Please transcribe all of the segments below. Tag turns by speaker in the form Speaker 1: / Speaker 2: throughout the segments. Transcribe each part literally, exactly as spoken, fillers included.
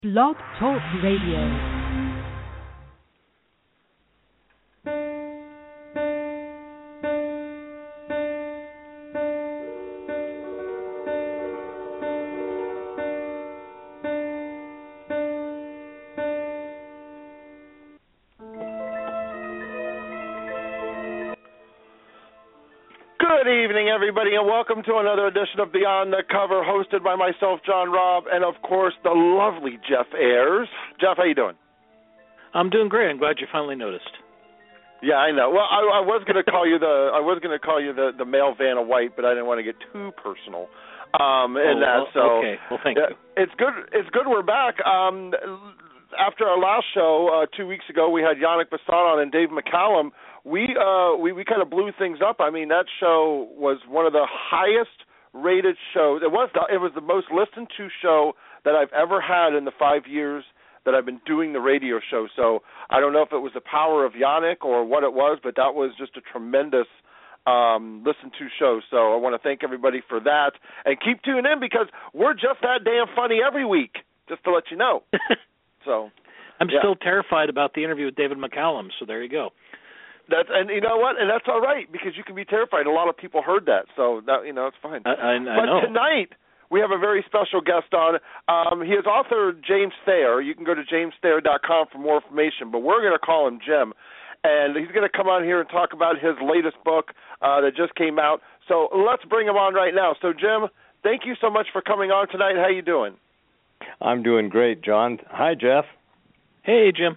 Speaker 1: Blog Talk Radio.
Speaker 2: Good evening, everybody, and welcome to another edition of Beyond the Cover, hosted by myself, John Robb, and, of course, the lovely Jeff Ayers. Jeff, how you doing?
Speaker 3: I'm doing great. I'm glad you finally noticed.
Speaker 2: Yeah, I know. Well, I, I was going to call you the I was going to call you the, the male Vanna White, but I didn't want to get too personal. Um, in
Speaker 3: oh,
Speaker 2: that,
Speaker 3: well,
Speaker 2: so
Speaker 3: okay. Well, thank
Speaker 2: uh,
Speaker 3: you.
Speaker 2: It's good. It's good we're back. Um, after our last show uh, two weeks ago, we had Yannick Besson on and Dave McCallum. We uh we, we kind of blew things up. I mean, that show was one of the highest rated shows. It was the, it was the most listened to show that I've ever had in the five years that I've been doing the radio show. So I don't know if it was the power of Yannick or what it was, but that was just a tremendous um listen to show. So I want to thank everybody for that, and keep tuning in because we're just that damn funny every week. Just to let you know. So
Speaker 3: I'm
Speaker 2: yeah.
Speaker 3: still terrified about the interview with David McCallum. So there you go.
Speaker 2: That's, and you know what? And that's all right because you can be terrified. A lot of people heard that, so that, you know, it's fine.
Speaker 3: I, I, I
Speaker 2: but
Speaker 3: know.
Speaker 2: Tonight we have a very special guest on. Um, he is author James Thayer. You can go to james thayer dot com for more information, but we're going to call him Jim. And he's going to come on here and talk about his latest book uh, that just came out. So let's bring him on right now. So, Jim, thank you so much for coming on tonight. How you doing?
Speaker 4: I'm doing great, John. Hi, Jeff.
Speaker 3: Hey, Jim.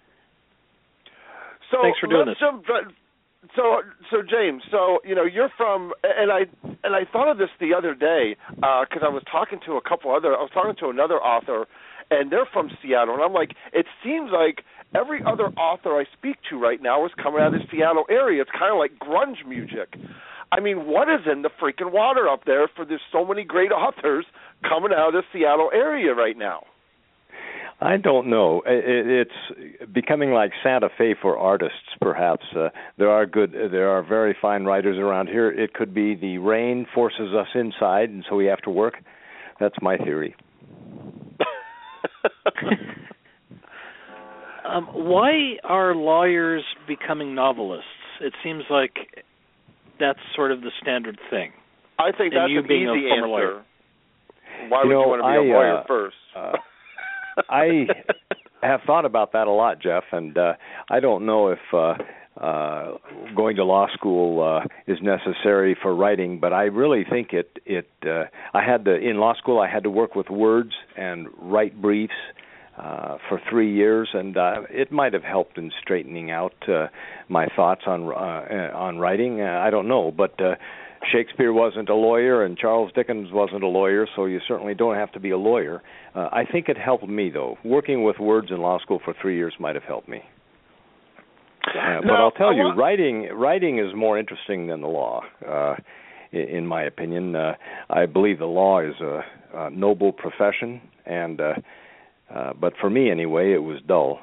Speaker 2: So
Speaker 3: Thanks for doing
Speaker 2: let's
Speaker 3: this.
Speaker 2: Jump, so, so James, so you know you're from, and I and I thought of this the other day because uh, I was talking to a couple other, I was talking to another author, and they're from Seattle, and I'm like, it seems like every other author I speak to right now is coming out of the Seattle area. It's kind of like grunge music. I mean, what is in the freaking water up there for there's so many great authors coming out of the Seattle area right now?
Speaker 4: I don't know. It's becoming like Santa Fe for artists, perhaps. Uh, there are good, there are very fine writers around here. It could be the rain forces us inside, and so we have to work. That's my theory.
Speaker 3: um, why are lawyers becoming novelists? It seems like that's sort of the standard thing.
Speaker 2: I think
Speaker 3: and
Speaker 2: that's
Speaker 3: you
Speaker 2: an
Speaker 3: being
Speaker 2: easy
Speaker 3: a former
Speaker 2: answer.
Speaker 3: Lawyer.
Speaker 2: Why
Speaker 4: you
Speaker 2: would
Speaker 4: know,
Speaker 2: you want to be
Speaker 4: I,
Speaker 2: a lawyer
Speaker 4: uh,
Speaker 2: first?
Speaker 4: Uh, I have thought about that a lot, Jeff, and uh, I don't know if uh, uh, going to law school uh, is necessary for writing, but I really think it. It. Uh, I had to in law school. I had to work with words and write briefs uh, for three years, and uh, it might have helped in straightening out uh, my thoughts on uh, on writing. Uh, I don't know, but. Uh, Shakespeare wasn't a lawyer, and Charles Dickens wasn't a lawyer, so you certainly don't have to be a lawyer. Uh, I think it helped me, though. Working with words in law school for three years might have helped me. Uh, but
Speaker 2: no,
Speaker 4: I'll tell you,
Speaker 2: want...
Speaker 4: writing writing is more interesting than the law, uh, in, in my opinion. Uh, I believe the law is a, a noble profession, and uh, uh, but for me, anyway, it was dull.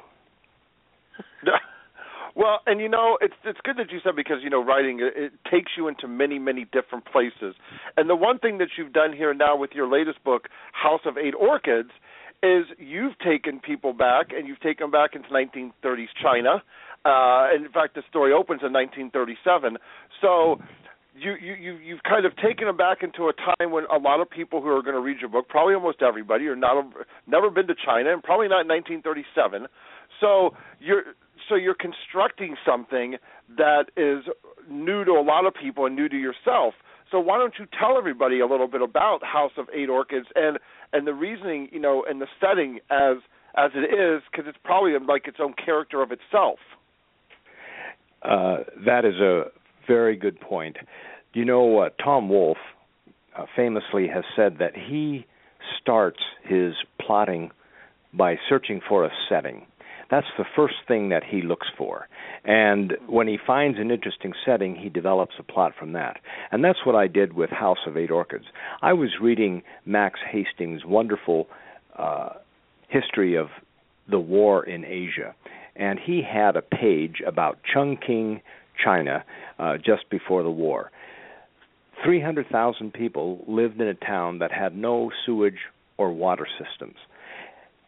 Speaker 2: Well, and you know, it's it's good that you said because, you know, writing, it, it takes you into many, many different places. And the one thing that you've done here now with your latest book, House of Eight Orchids, is you've taken people back, and you've taken them back into nineteen thirties China. Uh, and in fact, the story opens in nineteen thirty-seven. So you, you, you, you've kind of taken them back into a time when a lot of people who are going to read your book, probably almost everybody, are not never been to China, and probably not in nineteen thirty-seven. So you're... So you're constructing something that is new to a lot of people and new to yourself. So why don't you tell everybody a little bit about House of Eight Orchids and, and the reasoning, you know, and the setting as as it is, because it's probably like its own character of itself.
Speaker 4: Uh, that is a very good point. You know, uh, Tom Wolfe uh, famously has said that he starts his plotting by searching for a setting. That's the first thing that he looks for. And when he finds an interesting setting, he develops a plot from that. And that's what I did with House of Eight Orchids. I was reading Max Hastings' wonderful uh, history of the war in Asia. And he had a page about Chungking, China, uh, just before the war. three hundred thousand people lived in a town that had no sewage or water systems.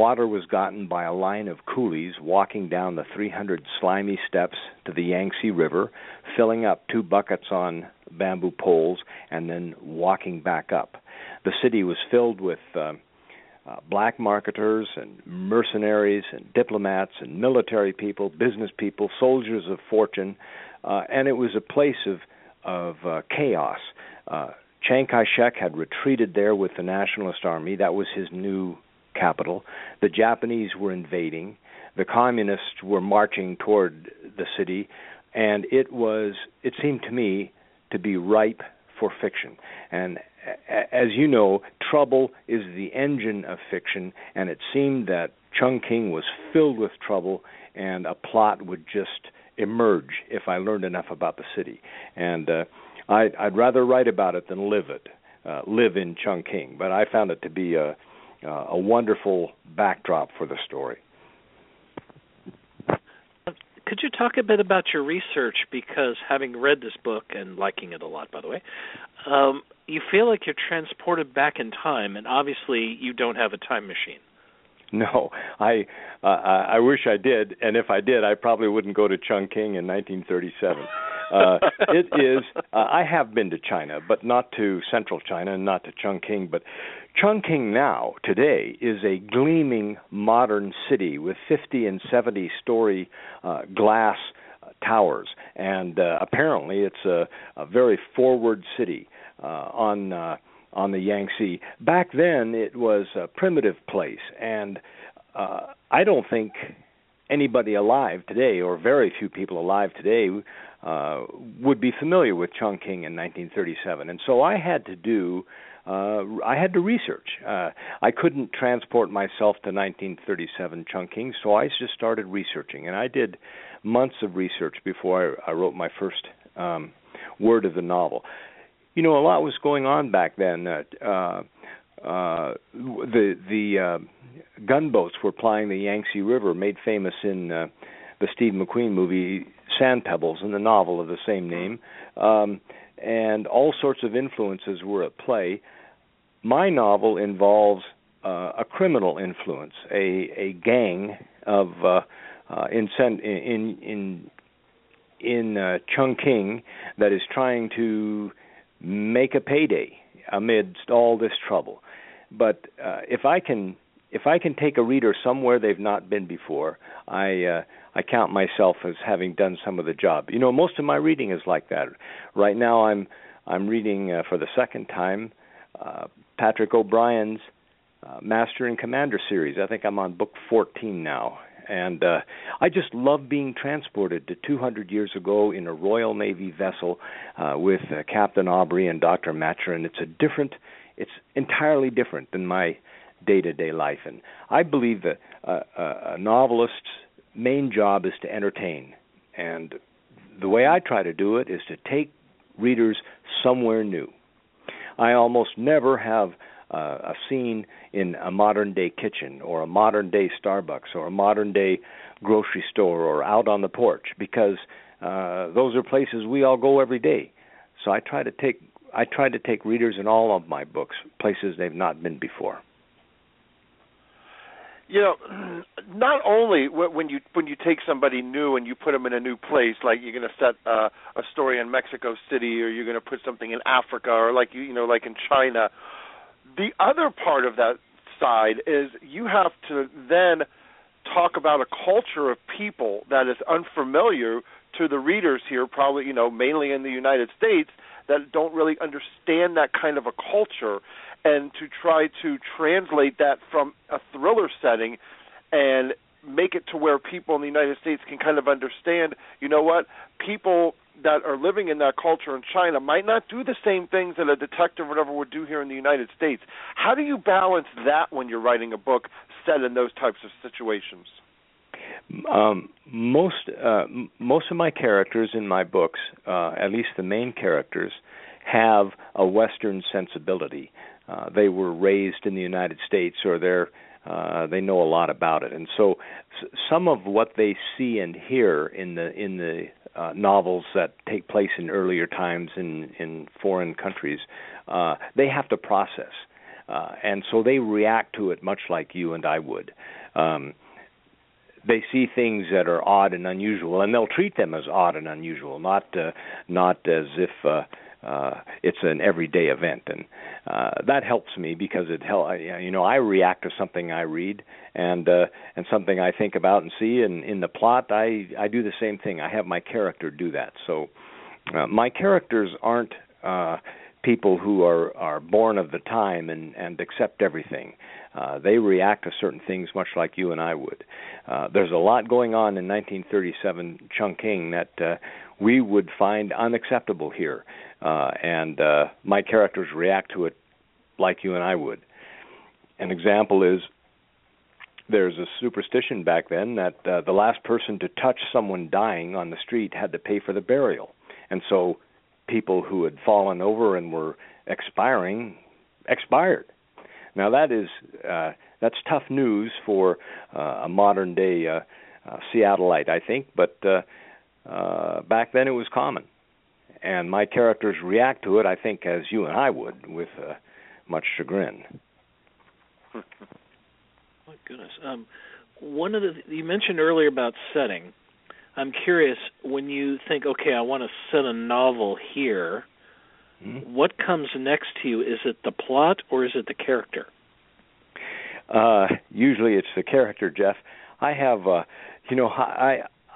Speaker 4: water was gotten by a line of coolies walking down the three hundred slimy steps to the Yangtze River, filling up two buckets on bamboo poles, and then walking back up. The city was filled with uh, uh, black marketers and mercenaries and diplomats and military people, business people, soldiers of fortune, uh, and it was a place of, of uh, chaos. Uh, Chiang Kai-shek had retreated there with the Nationalist Army. That was his new capital. The Japanese were invading. The communists were marching toward the city, and it was, it seemed to me, to be ripe for fiction. And as you know, trouble is the engine of fiction, and it seemed that Chungking was filled with trouble, and a plot would just emerge if I learned enough about the city. And uh, I'd, I'd rather write about it than live it, uh, live in Chungking. But I found it to be a, uh, a wonderful backdrop for the story.
Speaker 3: Could you talk a bit about your research? Because having read this book and liking it a lot, by the way, um, you feel like you're transported back in time, and obviously you don't have a time machine.
Speaker 4: No, I uh, I wish I did, and if I did, I probably wouldn't go to Chungking in nineteen thirty-seven. Uh, it is. Uh, I have been to China, but not to central China, and not to Chungking. But Chungking now, today, is a gleaming modern city with fifty and seventy story uh, glass towers, and uh, apparently it's a, a very forward city uh, on. Uh, on the Yangtze. Back then, it was a primitive place, and uh, I don't think anybody alive today, or very few people alive today, uh, would be familiar with Chungking in nineteen thirty-seven. And so I had to do, uh, I had to research. Uh, I couldn't transport myself to nineteen thirty-seven Chungking, so I just started researching, and I did months of research before I, I wrote my first um, word of the novel. You know, a lot was going on back then. Uh, uh, uh, the the uh, gunboats were plying the Yangtze River, made famous in uh, the Steve McQueen movie Sand Pebbles and the novel of the same name. Um, and all sorts of influences were at play. My novel involves uh, a criminal influence, a, a gang of uh, uh, in in in in uh, Chungking that is trying to make a payday amidst all this trouble. But uh, if I can, if I can take a reader somewhere they've not been before, I uh, I count myself as having done some of the job. You know, most of my reading is like that. Right now, I'm I'm reading uh, for the second time uh, Patrick O'Brien's uh, Master and Commander series. I think I'm on book fourteen now. And uh, I just love being transported to two hundred years ago in a Royal Navy vessel uh, with uh, Captain Aubrey and Doctor Maturin. It's a different, it's entirely different than my day-to-day life. And I believe that uh, a novelist's main job is to entertain. And the way I try to do it is to take readers somewhere new. I almost never have Uh, a scene in a modern-day kitchen or a modern-day Starbucks or a modern-day grocery store or out on the porch, because uh, those are places we all go every day. So I try to take I try to take readers in all of my books places they've not been before.
Speaker 2: You know, not only when you when you take somebody new and you put them in a new place, like you're going to set uh, a story in Mexico City, or you're going to put something in Africa, or like you you know like in China. The other part of that side is you have to then talk about a culture of people that is unfamiliar to the readers here, probably, you know, mainly in the United States, that don't really understand that kind of a culture, and to try to translate that from a thriller setting and make it to where people in the United States can kind of understand, you know what, people that are living in that culture in China might not do the same things that a detective or whatever would do here in the United States. How do you balance that when you're writing a book set in those types of situations?
Speaker 4: Um, most uh, most of my characters in my books, uh, at least the main characters, have a Western sensibility. Uh, they were raised in the United States, or they're uh, they know a lot about it, and so s- some of what they see and hear in the in the Uh, novels that take place in earlier times in, in foreign countries, uh, they have to process. uh, and so they react to it much like you and I would. Um, they see things that are odd and unusual, and they'll treat them as odd and unusual, not uh, not as if uh, uh, it's an everyday event. And uh, that helps me because it help. You know, I react to something I read and uh, and something I think about and see. And in the plot, I I do the same thing. I have my character do that. So uh, my characters aren't uh, people who are, are born of the time and, and accept everything. Uh, they react to certain things much like you and I would. Uh, there's a lot going on in nineteen thirty-seven Chungking that uh, we would find unacceptable here, uh, and uh, my characters react to it like you and I would. An example is there's a superstition back then that uh, the last person to touch someone dying on the street had to pay for the burial, and so people who had fallen over and were expiring expired. Now that is uh, that's tough news for uh, a modern day uh, uh, Seattleite, I think. But uh, uh, back then it was common, and my characters react to it, I think, as you and I would, with uh, much chagrin.
Speaker 3: My goodness. Um, one of the you mentioned earlier about setting. I'm curious, when you think, okay, I want to set a novel here, mm-hmm. what comes next to you? Is it the plot or is it the character?
Speaker 4: Uh, usually it's the character, Jeff. I have, uh, you know, I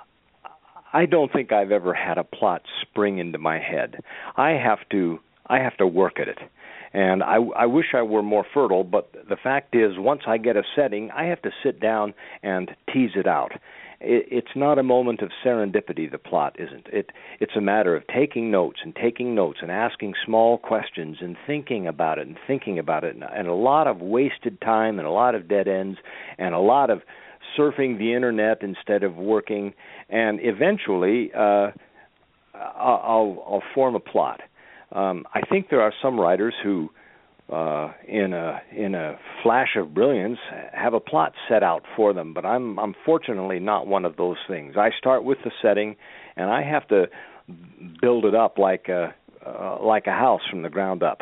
Speaker 4: I don't think I've ever had a plot spring into my head. I have to I have to work at it. And I, I wish I were more fertile, but the fact is, once I get a setting, I have to sit down and tease it out. It, it's not a moment of serendipity, the plot isn't. It, it's a matter of taking notes and taking notes and asking small questions and thinking about it and thinking about it, and, and a lot of wasted time and a lot of dead ends and a lot of surfing the Internet instead of working, and eventually uh, I'll, I'll form a plot. Um, I think there are some writers who, uh, in a in a flash of brilliance, have a plot set out for them. But I'm I'm fortunately not one of those things. I start with the setting, and I have to build it up like a uh, like a house from the ground up.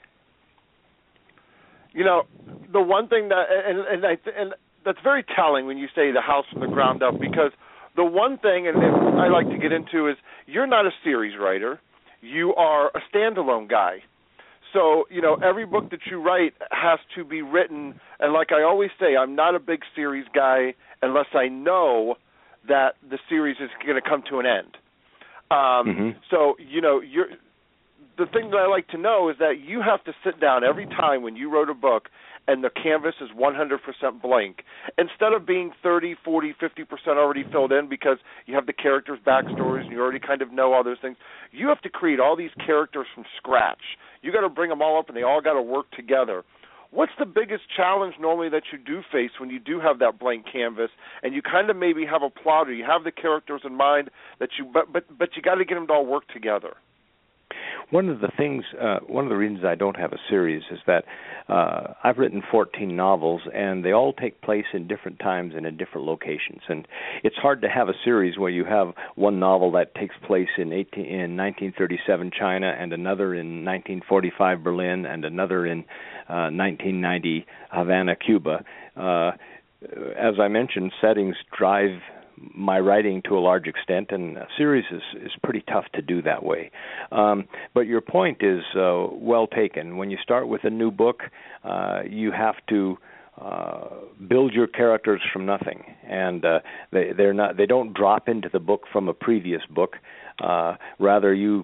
Speaker 2: You know, the one thing that and and I and that's very telling when you say the house from the ground up, because the one thing, and I like to get into, is you're not a series writer. You are a standalone guy. So, you know, every book that you write has to be written, and like I always say, I'm not a big series guy unless I know that the series is going to come to an end. Um, mm-hmm. So, you know, you're, the thing that I like to know is that you have to sit down every time when you wrote a book and the canvas is one hundred percent blank. Instead of being thirty, forty, fifty percent already filled in because you have the characters' backstories and you already kind of know all those things, you have to create all these characters from scratch. You got to bring them all up and they all got to work together. What's the biggest challenge normally that you do face when you do have that blank canvas and you kind of maybe have a plot or you have the characters in mind that you but but but you got to get them to all work together?
Speaker 4: One of the things, uh, one of the reasons I don't have a series is that uh, I've written fourteen novels, and they all take place in different times and in different locations. And it's hard to have a series where you have one novel that takes place in, eighteen, in nineteen thirty-seven China, and another in nineteen forty-five Berlin, and another in uh, nineteen ninety Havana, Cuba. Uh, as I mentioned, settings drive my writing to a large extent, and a series is, is pretty tough to do that way. Um, but your point is uh, well taken. When you start with a new book, uh, you have to uh, build your characters from nothing, and uh, they they're not they don't drop into the book from a previous book. Uh, rather, you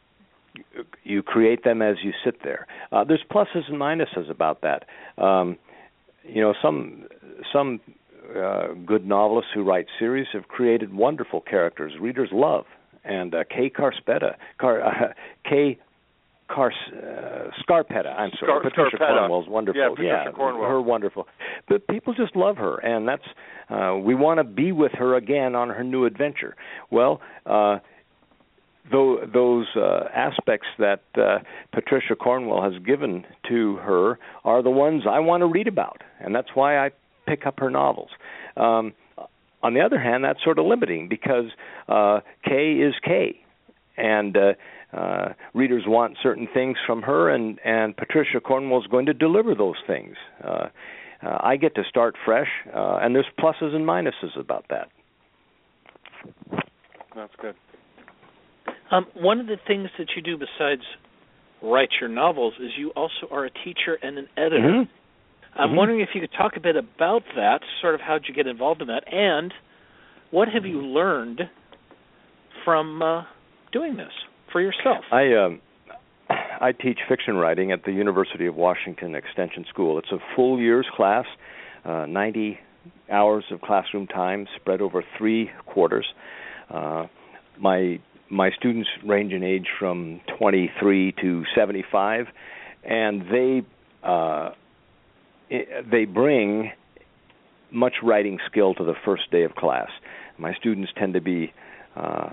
Speaker 4: you create them as you sit there. Uh, there's pluses and minuses about that. Um, you know, some some. Uh, good novelists who write series have created wonderful characters readers love, and uh, Kay Carspetta, Car, uh, Kay Car, uh, Scarpetta, I'm sorry,
Speaker 2: Scar-
Speaker 4: Patricia
Speaker 2: Scarpetta.
Speaker 4: Cornwell's wonderful.
Speaker 2: Yeah, Patricia
Speaker 4: yeah,
Speaker 2: Cornwell.
Speaker 4: Her wonderful. But people just love her, and that's uh, we want to be with her again on her new adventure. Well, uh, though, those uh, aspects that uh, Patricia Cornwell has given to her are the ones I want to read about, and that's why I pick up her novels. Um, on the other hand, that's sort of limiting because uh, Kay is Kay, and uh, uh, readers want certain things from her, and, and Patricia Cornwell is going to deliver those things. Uh, uh, I get to start fresh, uh, and there's pluses and minuses about that.
Speaker 2: That's good.
Speaker 3: Um, one of the things that you do besides write your novels is you also are a teacher and an editor.
Speaker 4: Mm-hmm.
Speaker 3: I'm
Speaker 4: mm-hmm.
Speaker 3: wondering if you could talk a bit about that, sort of how did you get involved in that, and what have you learned from uh, doing this for yourself?
Speaker 4: I um, I teach fiction writing at the University of Washington Extension School. It's a full year's class, uh, ninety hours of classroom time spread over three quarters. Uh, my my students range in age from twenty-three to seventy-five, and they uh, they bring much writing skill to the first day of class. My students tend to be uh,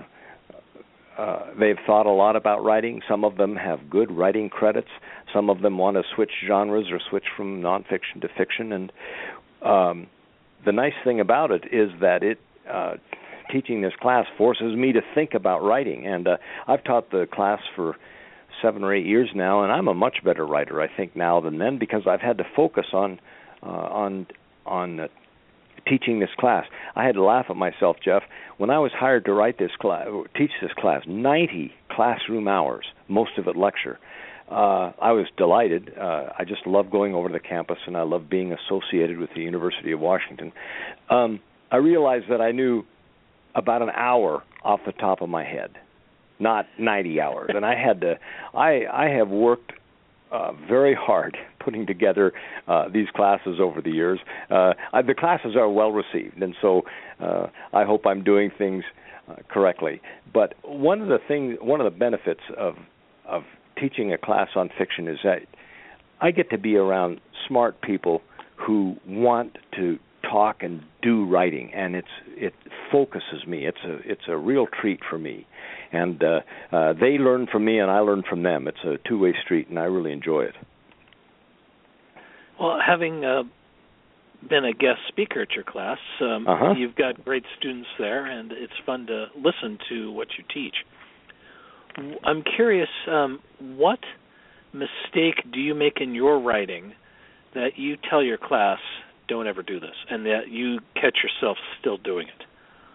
Speaker 4: uh, they've thought a lot about writing. Some of them have good writing credits. Some of them want to switch genres or switch from nonfiction to fiction. And um, the nice thing about it is that it uh, teaching this class forces me to think about writing. And uh, I've taught the class for seven or eight years now, and I'm a much better writer, I think, now than then, because I've had to focus on uh, on on uh, teaching this class. I had to laugh at myself, Jeff. When I was hired to write this class, teach this class, ninety classroom hours, most of it lecture. Uh, I was delighted. Uh, I just love going over to the campus, and I love being associated with the University of Washington. Um, I realized that I knew about an hour off the top of my head, not ninety hours. And I had to, I, I have worked uh, very hard putting together uh, these classes over the years. Uh, I, the classes are well received, and so uh, I hope I'm doing things uh, correctly. But one of the things, one of the benefits of of teaching a class on fiction is that I get to be around smart people who want to talk and do writing, and it's it focuses me. It's a it's a real treat for me, and uh, uh, they learn from me, and I learn from them. It's a two-way street, and I really enjoy it.
Speaker 3: Well, having uh, been a guest speaker at your class, um,
Speaker 4: uh-huh.
Speaker 3: you've got great students there, and it's fun to listen to what you teach. I'm curious, um, what mistake do you make in your writing that you tell your class, don't ever do this, and that you catch yourself still doing it?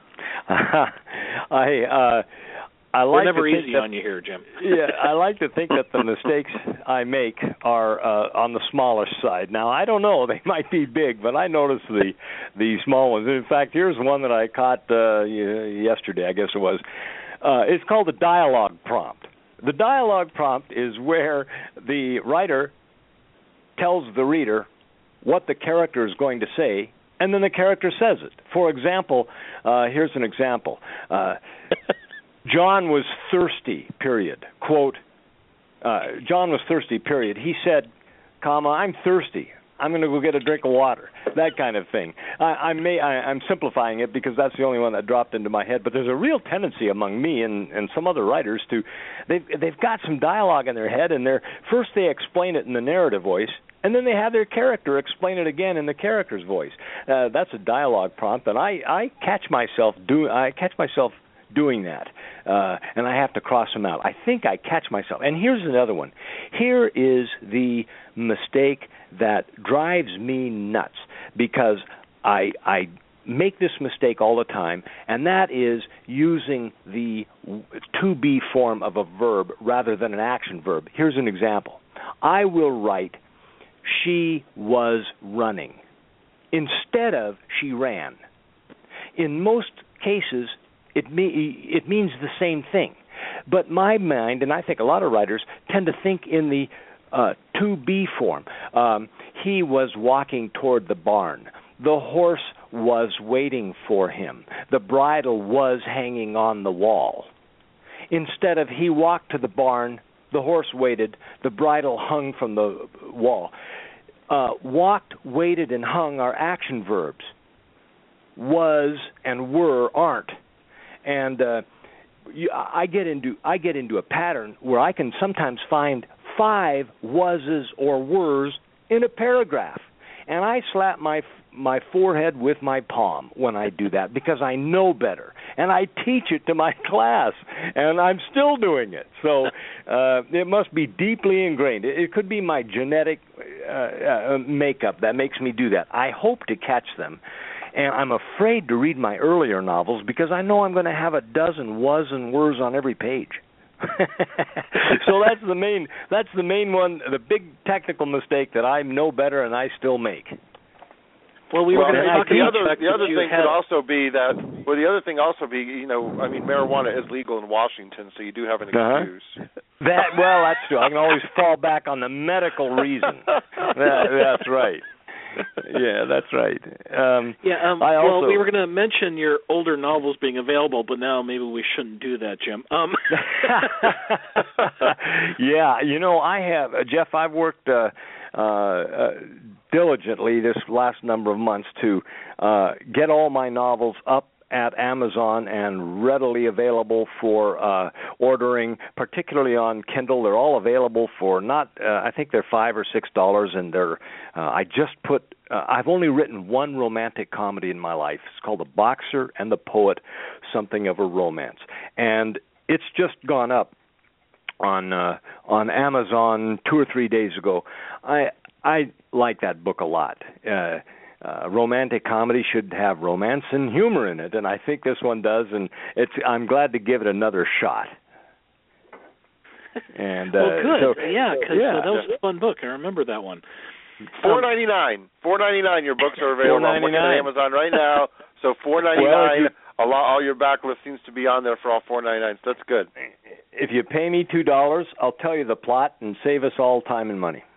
Speaker 4: I uh, I like
Speaker 3: We're never
Speaker 4: to think
Speaker 3: easy
Speaker 4: that,
Speaker 3: on you here, Jim.
Speaker 4: yeah, I like to think that the mistakes I make are uh, on the smaller side. Now, I don't know; they might be big, but I notice the the small ones. In fact, here's one that I caught uh, yesterday. I guess it was. Uh, it's called the dialogue prompt. The dialogue prompt is where the writer tells the reader what the character is going to say, and then the character says it. For example, uh, here's an example. Uh, John was thirsty, period. Quote, uh, John was thirsty, period. He said, comma, I'm thirsty. I'm going to go get a drink of water, that kind of thing. I, I may, I, I'm simplifying it because that's the only one that dropped into my head, but there's a real tendency among me and, and some other writers to, they've, they've got some dialogue in their head, and they're, first they explain it in the narrative voice, and then they have their character explain it again in the character's voice. Uh, that's a dialogue prompt, and I, I catch myself do, I catch myself doing that, uh, and I have to cross them out. I think I catch myself. And here's another one. Here is the mistake that drives me nuts, because I I make this mistake all the time, and that is using the to be form of a verb rather than an action verb. Here's an example. I will write, she was running, instead of she ran. In most cases, it, me- it means the same thing. But my mind, and I think a lot of writers, tend to think in the uh, to be form. Um, he was walking toward the barn. The horse was waiting for him. The bridle was hanging on the wall. Instead of he walked to the barn, the horse waited, the bridle hung from the wall. Uh, walked, waited, and hung are action verbs. Was and were aren't. And uh, you, I get into I get into a pattern where I can sometimes find five wases or weres in a paragraph. and I slap my my forehead with my palm when I do that because I know better, and I teach it to my class, and I'm still doing it. So uh, it must be deeply ingrained. It, it could be my genetic uh, uh, makeup that makes me do that. I hope to catch them. And I'm afraid to read my earlier novels because I know I'm going to have a dozen was and wers on every page. So that's the main that's the main one, the big technical mistake that I know better and I still make.
Speaker 3: Well, we
Speaker 2: well,
Speaker 3: were going to talk
Speaker 2: the
Speaker 3: about
Speaker 2: other
Speaker 3: the,
Speaker 2: the other thing
Speaker 3: had...
Speaker 2: could also be that. Well, the other thing also be, you know, I mean, marijuana is legal in Washington, so you do have an excuse.
Speaker 4: Uh-huh. That well, that's true. I can always fall back on the medical reason. That, that's right. Yeah, that's right. Um,
Speaker 3: yeah, um,
Speaker 4: I also,
Speaker 3: well, we were going to mention your older novels being available, but now maybe we shouldn't do that, Jim. Um.
Speaker 4: Yeah, you know, I have, uh, Jeff, I've worked uh, uh, uh, diligently this last number of months to uh, get all my novels up at Amazon and readily available for uh, ordering, particularly on Kindle. They're all available for not, uh, I think they're five or six dollars, and they're. Uh, I just put. Uh, I've only written one romantic comedy in my life. It's called The Boxer and the Poet, Something of a Romance, and it's just gone up on uh, on Amazon two or three days ago. I I like that book a lot. Uh, Uh, romantic comedy should have romance and humor in it, and I think this one does. And it's I'm glad to give it another shot. And uh,
Speaker 3: well, good,
Speaker 4: so,
Speaker 3: yeah, because
Speaker 4: yeah.
Speaker 3: uh, that was a fun book. I remember that one.
Speaker 2: Four ninety nine. Four ninety nine. Your books are available. I'm looking at Amazon right now. So four ninety nine. Well, all your backlist seems to be on there for all four ninety nine. So that's good.
Speaker 4: If you pay me two dollars, I'll tell you the plot and save us all time and money.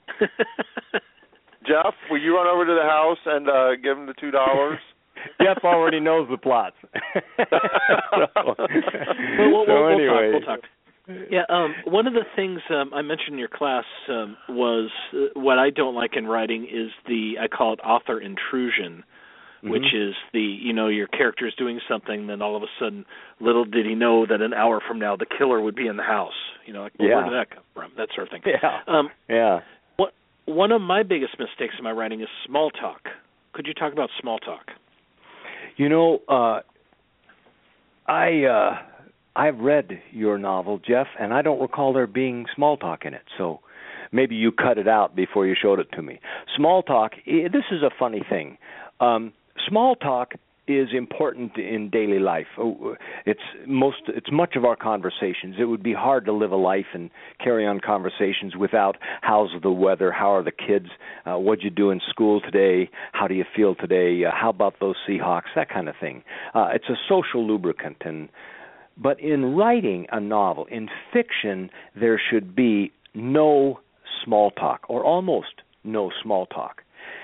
Speaker 2: Jeff, will you run over to the house and uh, give him the two dollars?
Speaker 4: Jeff already knows the plots. so,
Speaker 3: well, we'll,
Speaker 4: so
Speaker 3: we'll,
Speaker 4: anyway.
Speaker 3: we'll talk. We'll talk. Yeah, um, one of the things um, I mentioned in your class um, was uh, what I don't like in writing is the, I call it author intrusion, mm-hmm. which is the, you know, your character is doing something, then all of a sudden, little did he know that an hour from now the killer would be in the house. You know, like, well,
Speaker 4: yeah.
Speaker 3: where did that come from? That sort of thing.
Speaker 4: Yeah.
Speaker 3: Um,
Speaker 4: yeah.
Speaker 3: One of my biggest mistakes in my writing is small talk. Could you talk about small talk?
Speaker 4: You know, uh, I uh, I've read your novel, Jeff, and I don't recall there being small talk in it. So maybe you cut it out before you showed it to me. Small talk. This is a funny thing. Um, small talk is important in daily life. It's most it's much of our conversations. It would be hard to live a life and carry on conversations without how's the weather, how are the kids, uh, what'd you do in school today, how do you feel today, uh, how about those Seahawks, that kind of thing. Uh, it's a social lubricant. And but in writing a novel, in fiction, there should be no small talk, or almost no small talk.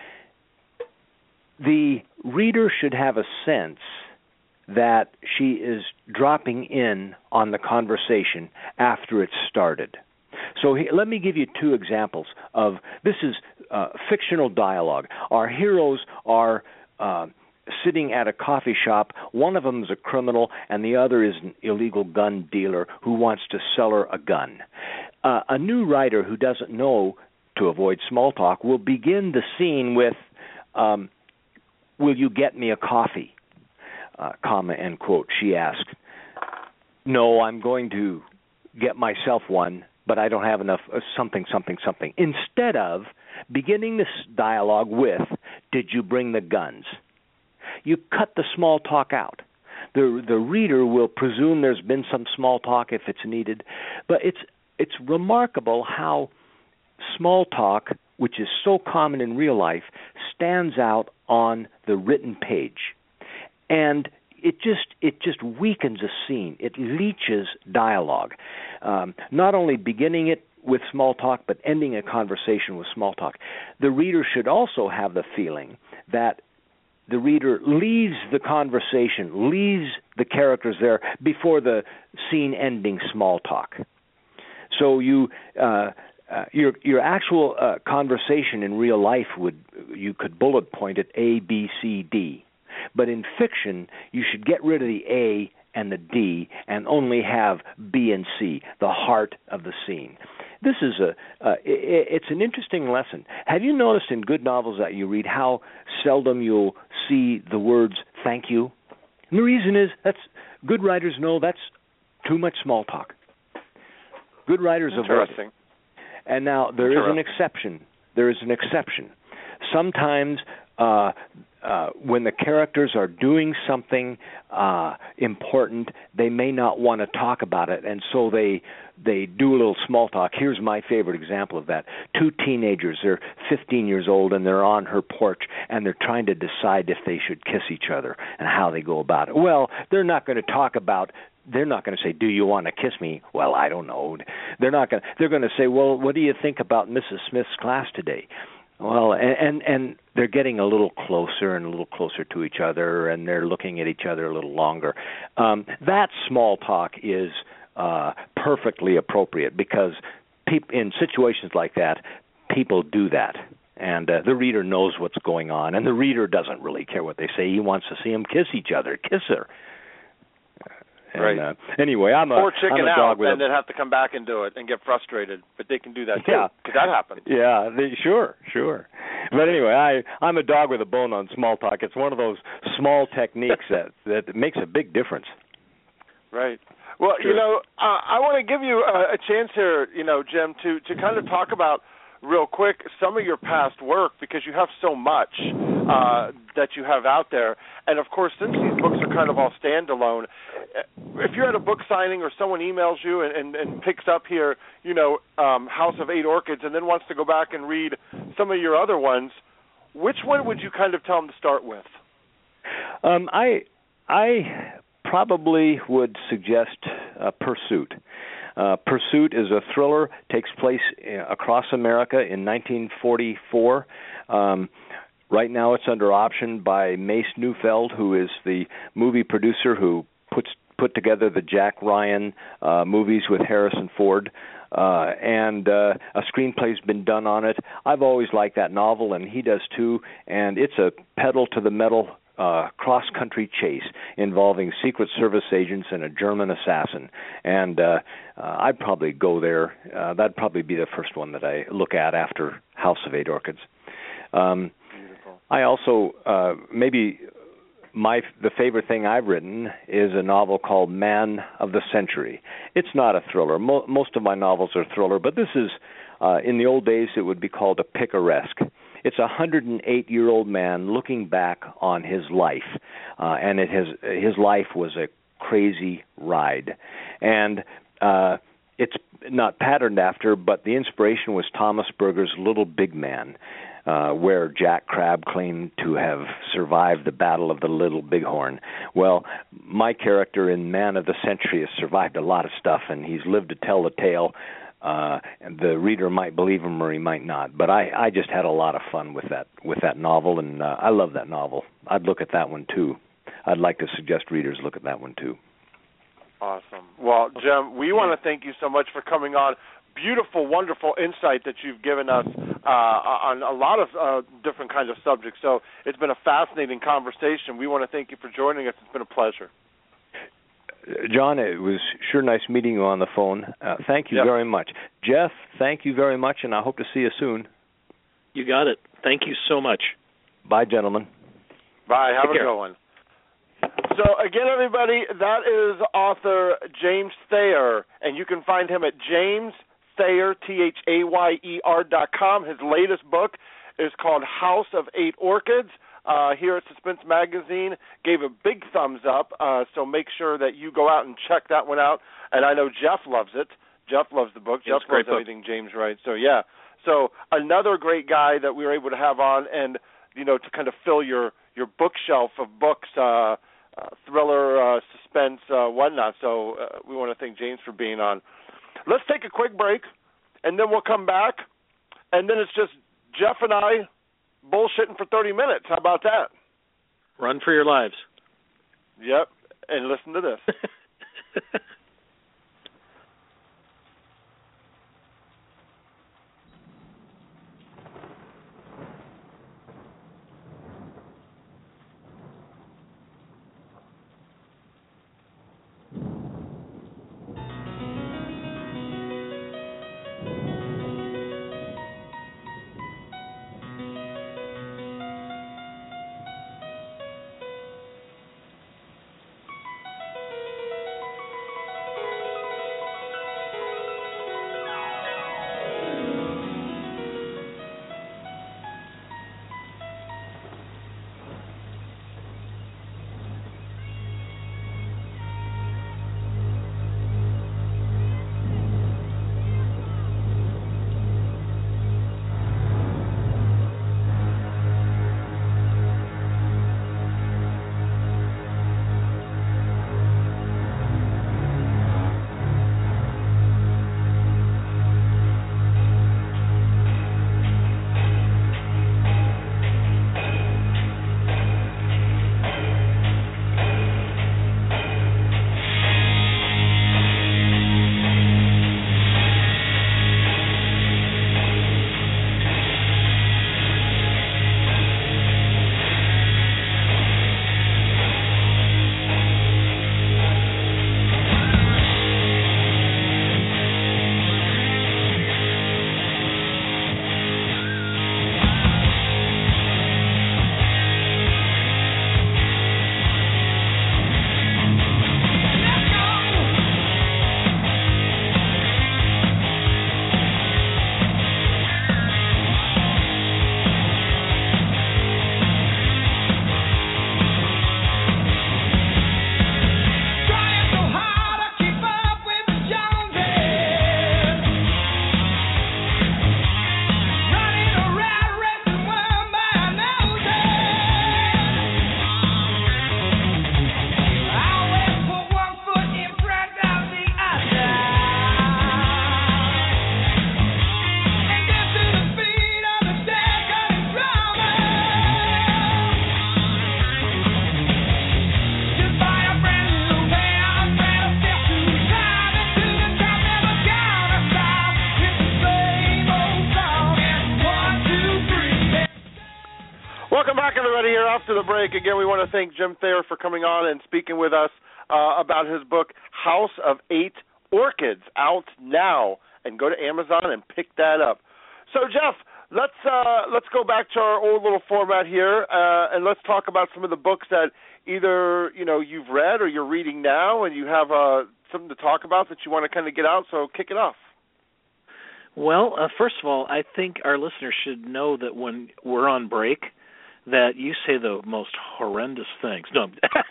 Speaker 4: The reader should have a sense that she is dropping in on the conversation after it's started. So he, let me give you two examples of, this is uh, fictional dialogue. Our heroes are uh, sitting at a coffee shop. One of them is a criminal, and the other is an illegal gun dealer who wants to sell her a gun. Uh, a new writer who doesn't know to avoid small talk will begin the scene with, um, will you get me a coffee? Uh, comma, end quote, she asked. No, I'm going to get myself one, but I don't have enough uh, something, something, something. Instead of beginning this dialogue with, did you bring the guns? You cut the small talk out. The the reader will presume there's been some small talk if it's needed, but it's it's remarkable how small talk, which is so common in real life, stands out on the written page. And it just it just weakens a scene. It leaches dialogue. Um, not only beginning it with small talk, but ending a conversation with small talk. The reader should also have the feeling that the reader leaves the conversation, leaves the characters there before the scene-ending small talk. So you... Uh, Uh, your your actual uh, conversation in real life would you could bullet point it A, B, C, D, but in fiction you should get rid of the A and the D and only have B and C, the heart of the scene. this is a uh, it, it's an interesting lesson. Have you noticed in good novels that you read how seldom you'll see the words "thank you"? And the reason is that's good writers know that's too much small talk. Good writers avoid it. And now there is an exception. There is an exception. Sometimes uh, uh, when the characters are doing something uh, important, they may not want to talk about it, and so they they do a little small talk. Here's my favorite example of that. Two teenagers, they're fifteen years old, and they're on her porch, and they're trying to decide if they should kiss each other and how they go about it. Well, they're not going to talk about They're not going to say, "Do you want to kiss me?" Well, I don't know. They're not going. They're going to say, "Well, what do you think about Missus Smith's class today?" Well, and, and and they're getting a little closer and a little closer to each other, and they're looking at each other a little longer. Um, that small talk is uh, perfectly appropriate because peop- in situations like that, people do that. And uh, the reader knows what's going on, and the reader doesn't really care what they say. He wants to see them kiss each other, kiss her. And,
Speaker 2: right.
Speaker 4: Uh, anyway, I'm a
Speaker 2: or chicken
Speaker 4: I'm a
Speaker 2: out
Speaker 4: dog with
Speaker 2: and
Speaker 4: a,
Speaker 2: then have to come back and do it and get frustrated. But they can do that too.
Speaker 4: Yeah,
Speaker 2: because that happens.
Speaker 4: Yeah, they, sure, sure. But anyway, I I'm a dog with a bone on small talk. It's one of those small techniques that that makes a big difference.
Speaker 2: Right. Well, sure. you know, uh, I want to give you a, a chance here, you know, Jim, to to kind of talk about real quick some of your past work because you have so much uh, that you have out there. And, of course, since these books are kind of all standalone, if you're at a book signing or someone emails you and, and, and picks up here, you know, um, House of Eight Orchids and then wants to go back and read some of your other ones, which one would you kind of tell them to start with?
Speaker 4: Um, I I probably would suggest uh, Pursuit. Uh, Pursuit is a thriller, takes place uh, across America in nineteen forty-four. Um, right now it's under option by Mace Neufeld, who is the movie producer who puts put together the Jack Ryan uh, movies with Harrison Ford. Uh, and uh, a screenplay's been done on it. I've always liked that novel, and he does too, and it's a pedal-to-the-metal Uh, cross-country chase involving Secret Service agents and a German assassin. And uh, uh, I'd probably go there. Uh, that'd probably be the first one that I look at after House of Eight Orchids. Um, I also, uh, maybe my the favorite thing I've written is a novel called Man of the Century. It's not a thriller. Mo- most of my novels are thriller, but this is, uh, in the old days, it would be called a picaresque. It's a one hundred eight-year-old man looking back on his life, uh, and it has his life was a crazy ride, and uh, it's not patterned after, but the inspiration was Thomas Berger's Little Big Man, uh, where Jack Crabb claimed to have survived the Battle of the Little Bighorn. Well, my character in Man of the Century has survived a lot of stuff, and he's lived to tell the tale. Uh, the reader might believe him or he might not, but I, I just had a lot of fun with that with that novel, and uh, I love that novel. I'd look at that one too. I'd like to suggest readers look at that one too.
Speaker 2: Awesome. Well, Jim, we want to thank you so much for coming on. Beautiful, wonderful insight that you've given us uh, on a lot of uh, different kinds of subjects. So it's been a fascinating conversation. We want to thank you for joining us. It's been a pleasure.
Speaker 4: John, it was sure nice meeting you on the phone. Uh, thank you
Speaker 2: yep.
Speaker 4: very much. Jeff, thank you very much, and I hope to see you soon.
Speaker 3: You got it. Thank you so much.
Speaker 4: Bye, gentlemen.
Speaker 2: Bye. Have
Speaker 3: Take
Speaker 2: a
Speaker 3: care.
Speaker 2: good one. So, again, everybody, that is author James Thayer, and you can find him at James Thayer, T H A Y E R dot com. His latest book is called House of Eight Orchids. Uh, here at Suspense Magazine, gave a big thumbs up, uh, so make sure that you go out and check that one out. And I know Jeff loves it. Jeff loves the book.
Speaker 3: Yeah,
Speaker 2: Jeff loves
Speaker 3: book.
Speaker 2: everything James writes. So, yeah. So another great guy that we were able to have on and, you know, to kind of fill your, your bookshelf of books, uh, uh, thriller, uh, suspense, uh, whatnot. So uh, we want to thank James for being on. Let's take a quick break, and then we'll come back. And then it's just Jeff and I bullshitting for thirty minutes. How about that?
Speaker 3: Run for your lives.
Speaker 2: Yep, and listen to this. after the break. Again, we want to thank Jim Thayer for coming on and speaking with us uh, about his book, House of Eight Orchids, out now. And go to Amazon and pick that up. So, Jeff, let's uh, let's go back to our old little format here, uh, and let's talk about some of the books that either you know you've read or you're reading now, and you have uh, something to talk about that you want to kind of get out. So, kick it off.
Speaker 3: Well, uh, first of all, I think our listeners should know that when we're on break, that you say the most horrendous things. No.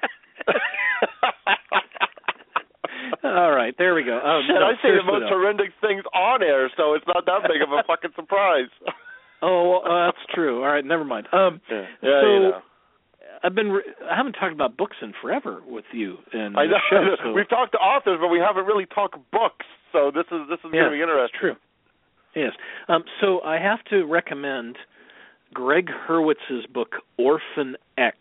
Speaker 3: All right, there we go. Um,
Speaker 2: Shit,
Speaker 3: no,
Speaker 2: I say the most
Speaker 3: no.
Speaker 2: horrendous things on air, so it's not that big of a fucking surprise.
Speaker 3: Oh, well, uh, that's true. All right, never mind. Um,
Speaker 2: yeah, yeah
Speaker 3: so
Speaker 2: you know.
Speaker 3: I've been re- I haven't talked about books in forever with you and
Speaker 2: I know.
Speaker 3: the show. So.
Speaker 2: We've talked to authors, but we haven't really talked books. So this is this is
Speaker 3: yeah,
Speaker 2: going to be interesting.
Speaker 3: That's true. Yes. Um, so I have to recommend Greg Hurwitz's book Orphan X.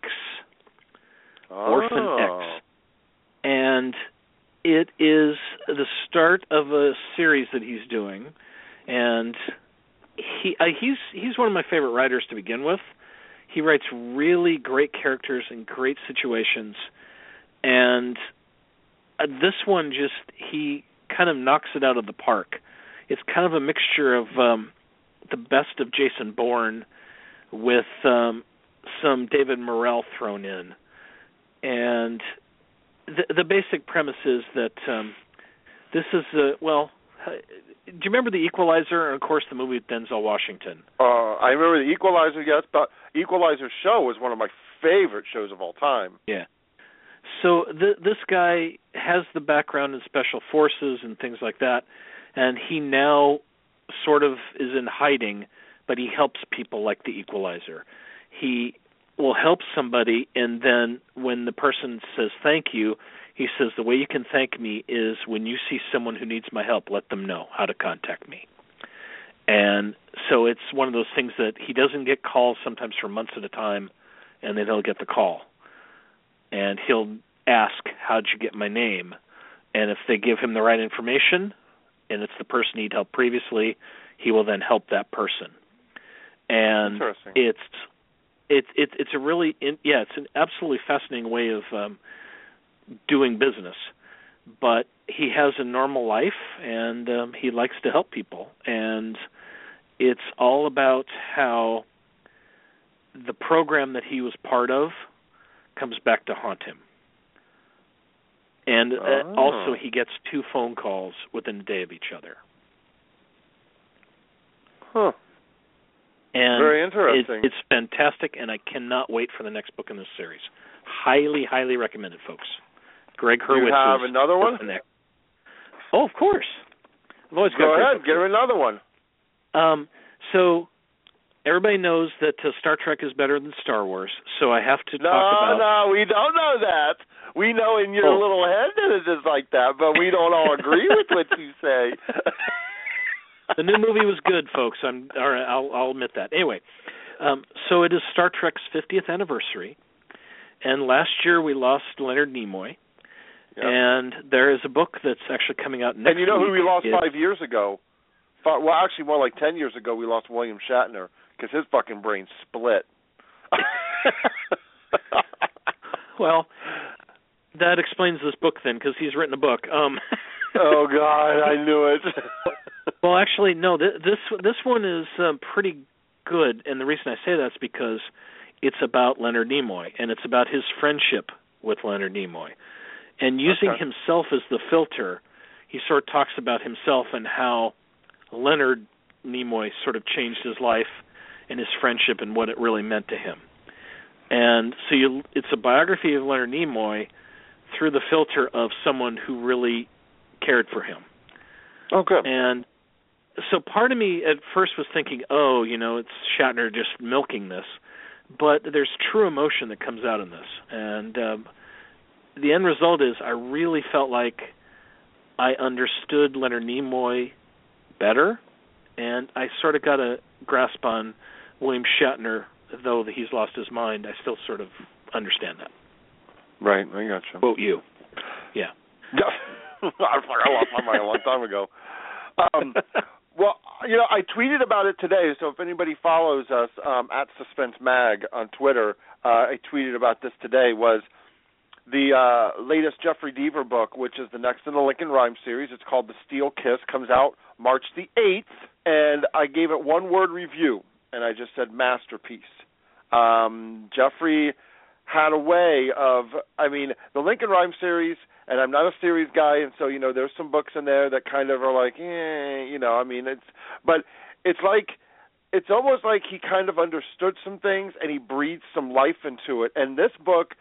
Speaker 2: Oh.
Speaker 3: Orphan X, and it is the start of a series that he's doing, and he uh, he's he's one of my favorite writers to begin with. He writes really great characters and great situations, and uh, this one just he kind of knocks it out of the park. It's kind of a mixture of um, the best of Jason Bourne with um, some David Morrell thrown in, and the, the basic premise is that um, this is a well. Uh, do you remember The Equalizer? And of course, the movie with Denzel Washington.
Speaker 2: Uh, I remember The Equalizer. Yes, but Equalizer show was one of my favorite shows of all time.
Speaker 3: Yeah. So th- this guy has the background in special forces and things like that, and he now sort of is in hiding, but he helps people like the Equalizer. He will help somebody, and then when the person says thank you, he says, the way you can thank me is when you see someone who needs my help, let them know how to contact me. And so it's one of those things that he doesn't get calls sometimes for months at a time, and then he'll get the call. And he'll ask, how'd you get my name? And if they give him the right information, and it's the person he'd helped previously, he will then help that person. And it's it's it, it's a really in, yeah it's an absolutely fascinating way of um, doing business. But he has a normal life, and um, he likes to help people. And it's all about how the program that he was part of comes back to haunt him. And
Speaker 2: oh.
Speaker 3: uh, also he gets two phone calls within a day of each other.
Speaker 2: Huh.
Speaker 3: And
Speaker 2: very interesting.
Speaker 3: It, it's fantastic, and I cannot wait for the next book in this series. Highly, highly recommended, folks. Greg Hurwitz.
Speaker 2: Do you have another one?
Speaker 3: Oh, of course. I've always
Speaker 2: Go
Speaker 3: got
Speaker 2: ahead, give another one.
Speaker 3: Um, so everybody knows that uh, Star Trek is better than Star Wars, so I have to
Speaker 2: no,
Speaker 3: talk about...
Speaker 2: No, no, we don't know that. We know in your
Speaker 3: oh.
Speaker 2: little head that it is like that, but we don't all agree with what you say.
Speaker 3: The new movie was good, folks. I'm, all right, I'll, I'll admit that. Anyway, um, so it is Star Trek's fiftieth anniversary, and last year we lost Leonard Nimoy. Yep. And there is a book that's actually coming out next week.
Speaker 2: And you know who we lost
Speaker 3: it's,
Speaker 2: five years ago? Five, well, actually, more like ten years ago, we lost William Shatner because his fucking brain split.
Speaker 3: Well, that explains this book then, because he's written a book. Um,
Speaker 2: oh God, I knew it.
Speaker 3: Well, actually, no. Th- this this one is um, pretty good, and the reason I say that is because it's about Leonard Nimoy, and it's about his friendship with Leonard Nimoy. And using
Speaker 2: okay.
Speaker 3: himself as the filter, he sort of talks about himself and how Leonard Nimoy sort of changed his life and his friendship and what it really meant to him. And so you, it's a biography of Leonard Nimoy through the filter of someone who really cared for him.
Speaker 2: Oh, good.
Speaker 3: And so part of me at first was thinking, oh, you know, it's Shatner just milking this. But there's true emotion that comes out in this. And um, the end result is I really felt like I understood Leonard Nimoy better, and I sort of got a grasp on William Shatner, though he's lost his mind. I still sort of understand that.
Speaker 2: Right, I got you.
Speaker 3: Quote you. Yeah.
Speaker 2: I lost my mind a long time ago. Um, Well, you know, I tweeted about it today, so if anybody follows us um, at Suspense Mag on Twitter, uh, I tweeted about this today, was the uh, latest Jeffrey Deaver book, which is the next in the Lincoln Rhyme series. It's called The Steel Kiss, comes out March the eighth, and I gave it one-word review, and I just said masterpiece. Um, Jeffrey had a way of, I mean, the Lincoln Rhyme series, and I'm not a series guy, and so, you know, there's some books in there that kind of are like, eh, you know, I mean, it's, but it's like, it's almost like he kind of understood some things, and he breathed some life into it, and this book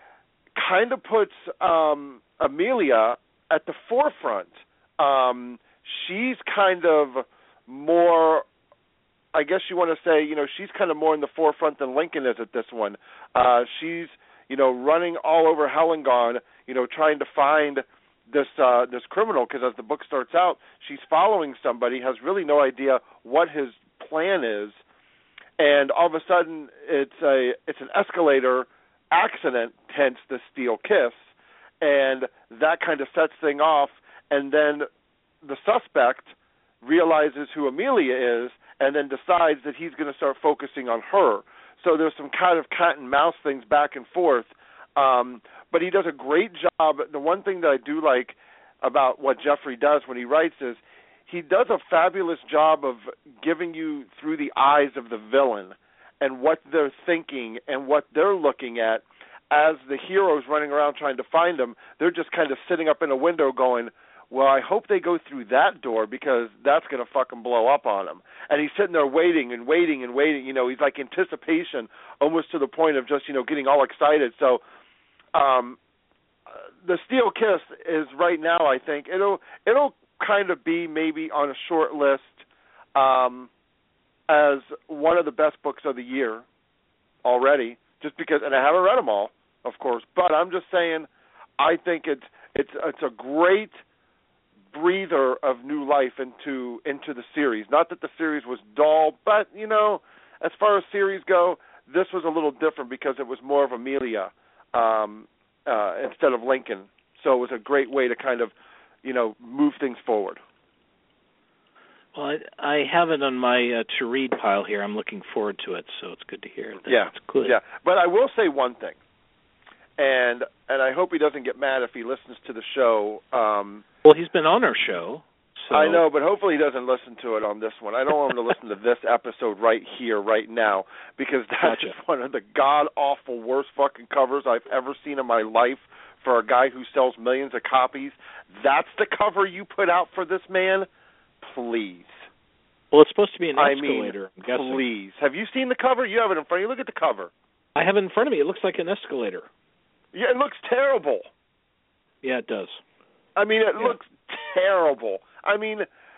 Speaker 2: kind of puts um, Amelia at the forefront. Um, she's kind of more, I guess you want to say, you know, she's kind of more in the forefront than Lincoln is at this one. Uh, she's, you know, running all over Hellengon, you know, trying to find this uh, this criminal, because as the book starts out, she's following somebody, has really no idea what his plan is, and all of a sudden it's a it's an escalator accident, hence the steel kiss, and that kind of sets things off, and then the suspect realizes who Amelia is, and then decides that he's going to start focusing on her. So there's some kind of cat and mouse things back and forth, um, but he does a great job. The one thing that I do like about what Jeffrey does when he writes is he does a fabulous job of giving you through the eyes of the villain and what they're thinking and what they're looking at. As the hero's running around trying to find them, they're just kind of sitting up in a window going, well, I hope they go through that door because that's going to fucking blow up on them. And he's sitting there waiting and waiting and waiting. You know, he's like anticipation almost to the point of just, you know, getting all excited. So um, the Steel Kiss is right now, I think, it'll it'll kind of be maybe on a short list um, as one of the best books of the year already, just because, and I haven't read them all, of course, but I'm just saying I think it's it's it's a great breather of new life into into the series. Not that the series was dull, but, you know, as far as series go, this was a little different because it was more of Amelia um, uh, instead of Lincoln. So it was a great way to kind of, you know, move things forward.
Speaker 3: Well, I, I have it on my uh, to-read pile here. I'm looking forward to it, so it's good to hear that
Speaker 2: yeah.
Speaker 3: it's good.
Speaker 2: Yeah, but I will say one thing, and and I hope he doesn't get mad if he listens to the show. Um,
Speaker 3: well, he's been on our show. So.
Speaker 2: I know, but hopefully he doesn't listen to it on this one. I don't want him to listen to this episode right here, right now, because that's
Speaker 3: gotcha.
Speaker 2: one of the god-awful worst fucking covers I've ever seen in my life for a guy who sells millions of copies. That's the cover you put out for this man? Please.
Speaker 3: Well, it's supposed to be an
Speaker 2: I
Speaker 3: escalator,
Speaker 2: mean,
Speaker 3: I'm guessing.
Speaker 2: Please. Have you seen the cover? You have it in front of you. Look at the cover.
Speaker 3: I have it in front of me. It looks like an escalator.
Speaker 2: Yeah, it looks terrible.
Speaker 3: Yeah, it does.
Speaker 2: I mean, it
Speaker 3: yeah.
Speaker 2: looks terrible. I mean,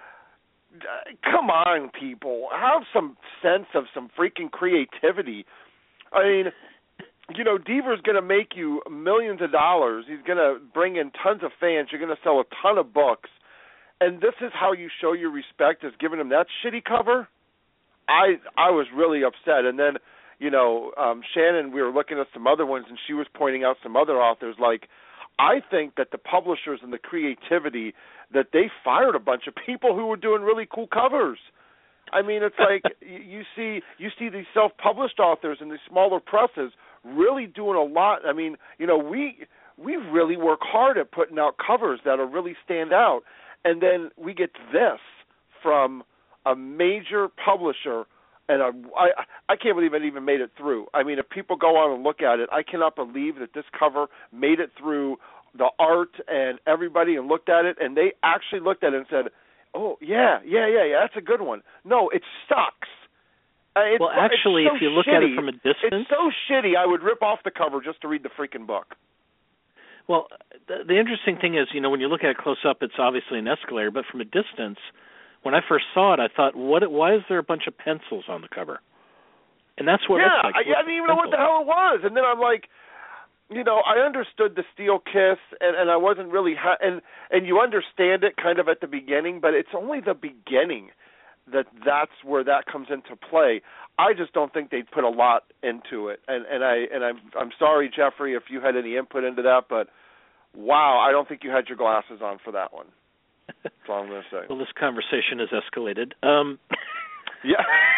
Speaker 2: come on, people. Have some sense of some freaking creativity. I mean, you know, Deaver's going to make you millions of dollars. He's going to bring in tons of fans. You're going to sell a ton of books. And this is how you show your respect, is giving him that shitty cover? I I was really upset. And then, you know, um, Shannon, we were looking at some other ones, and she was pointing out some other authors. Like, I think that the publishers and the creativity, that they fired a bunch of people who were doing really cool covers. I mean, it's like you see you see these self-published authors and these smaller presses really doing a lot. I mean, you know, we we really work hard at putting out covers that'll really stand out. And then we get this from a major publisher, and a, I, I can't believe it even made it through. I mean, if people go on and look at it, I cannot believe that this cover made it through the art and everybody and looked at it, and they actually looked at it and said, oh, yeah, yeah, yeah, yeah, that's a good one. No, it sucks. Uh, it's,
Speaker 3: well, actually,
Speaker 2: it's so
Speaker 3: if you look
Speaker 2: shitty.
Speaker 3: at it from a distance...
Speaker 2: It's so shitty, I would rip off the cover just to read the freaking book.
Speaker 3: Well, the, the interesting thing is, you know, when you look at it close up, it's obviously an escalator, but from a distance, when I first saw it, I thought, what? Why is there a bunch of pencils on the cover? And that's what
Speaker 2: yeah,
Speaker 3: it looks like.
Speaker 2: I, I didn't even know what the hell it was. And then I'm like, you know, I understood the Steel Kiss, and, and I wasn't really, ha- and and you understand it kind of at the beginning, but it's only the beginning that that's where that comes into play. I just don't think they'd put a lot into it, and and I and I'm I'm sorry, Jeffrey, if you had any input into that, but wow, I don't think you had your glasses on for that one. That's all I'm going to say.
Speaker 3: Well, this conversation has escalated. Um,
Speaker 2: yeah.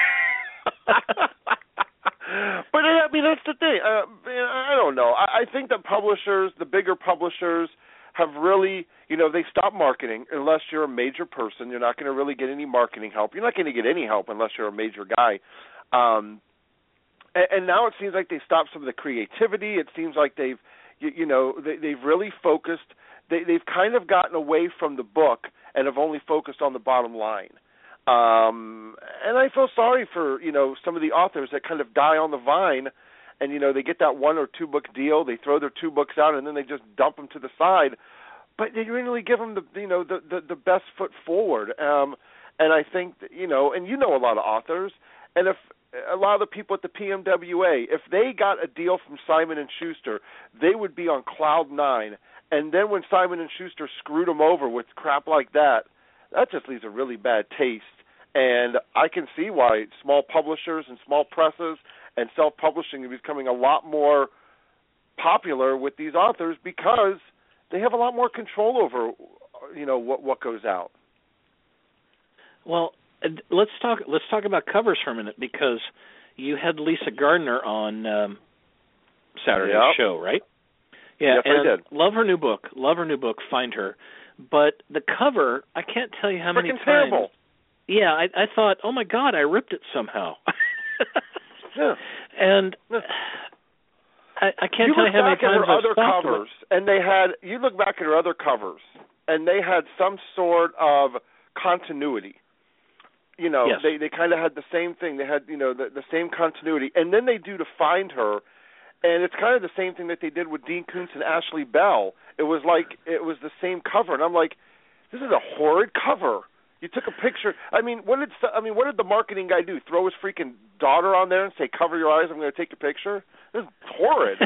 Speaker 2: But, I mean, that's the thing. Uh, I don't know. I, I think that publishers, the bigger publishers, have really, you know, they stop marketing unless you're a major person. You're not going to really get any marketing help. You're not going to get any help unless you're a major guy. Um, and, and now it seems like they stopped some of the creativity. It seems like they've, you, you know, they, they've really focused. They, they've kind of gotten away from the book and have only focused on the bottom line. Um, and I feel sorry for, you know, some of the authors that kind of die on the vine and, you know, they get that one or two book deal, they throw their two books out and then they just dump them to the side. But they didn't really give them the, you know, the, the, the best foot forward. Um, and I think, that, you know, and you know a lot of authors, and if a lot of the people at the P M W A, if they got a deal from Simon and Schuster, they would be on cloud nine. And then when Simon and Schuster screwed them over with crap like that, that just leaves a really bad taste. And I can see why small publishers and small presses and self-publishing are becoming a lot more popular with these authors because they have a lot more control over, you know, what what goes out.
Speaker 3: Well, let's talk let's talk about covers for a minute because you had Lisa Gardner on um, Saturday's
Speaker 2: yep.
Speaker 3: show, right? Yeah,
Speaker 2: yes,
Speaker 3: and
Speaker 2: I did.
Speaker 3: Love her new book. Love her new book. Find her. But the cover, I can't tell you how many
Speaker 2: Freaking
Speaker 3: times.
Speaker 2: Terrible.
Speaker 3: Yeah, I, I thought, oh my God, I ripped it somehow.
Speaker 2: yeah.
Speaker 3: And
Speaker 2: yeah.
Speaker 3: I, I can't
Speaker 2: you
Speaker 3: tell you how many
Speaker 2: times. You look back at her
Speaker 3: I've
Speaker 2: other
Speaker 3: stopped
Speaker 2: covers, and they had. You look back at her other covers, and they had some sort of continuity. You know,
Speaker 3: yes.
Speaker 2: they they kind of had the same thing. They had, you know, the, the same continuity, and then they do to Find Her, and it's kind of the same thing that they did with Dean Koontz and Ashley Bell. It was like it was the same cover, and I'm like, this is a horrid cover. You took a picture. I mean, what did I mean? What did the marketing guy do? Throw his freaking daughter on there and say, "Cover your eyes. I'm going to take a picture." This is horrid.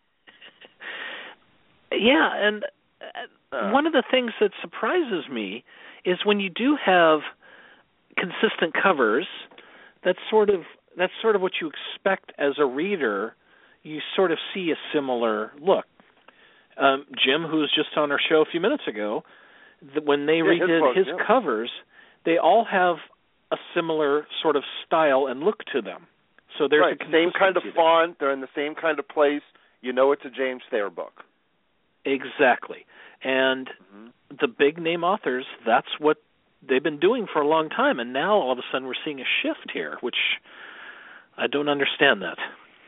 Speaker 3: yeah, and uh, one of the things that surprises me is when you do have consistent covers. That's sort of that's sort of what you expect as a reader. You sort of see a similar look. Um, Jim, who was just on our show a few minutes ago, the, when they
Speaker 2: yeah,
Speaker 3: redid
Speaker 2: his, book,
Speaker 3: his
Speaker 2: yeah.
Speaker 3: covers, they all have a similar sort of style and look to them. So there's
Speaker 2: right.
Speaker 3: a
Speaker 2: same kind of
Speaker 3: there.
Speaker 2: font. They're in the same kind of place. You know it's a James Thayer book.
Speaker 3: Exactly. And mm-hmm. the big name authors, that's what they've been doing for a long time. And now all of a sudden we're seeing a shift here, which I don't understand that.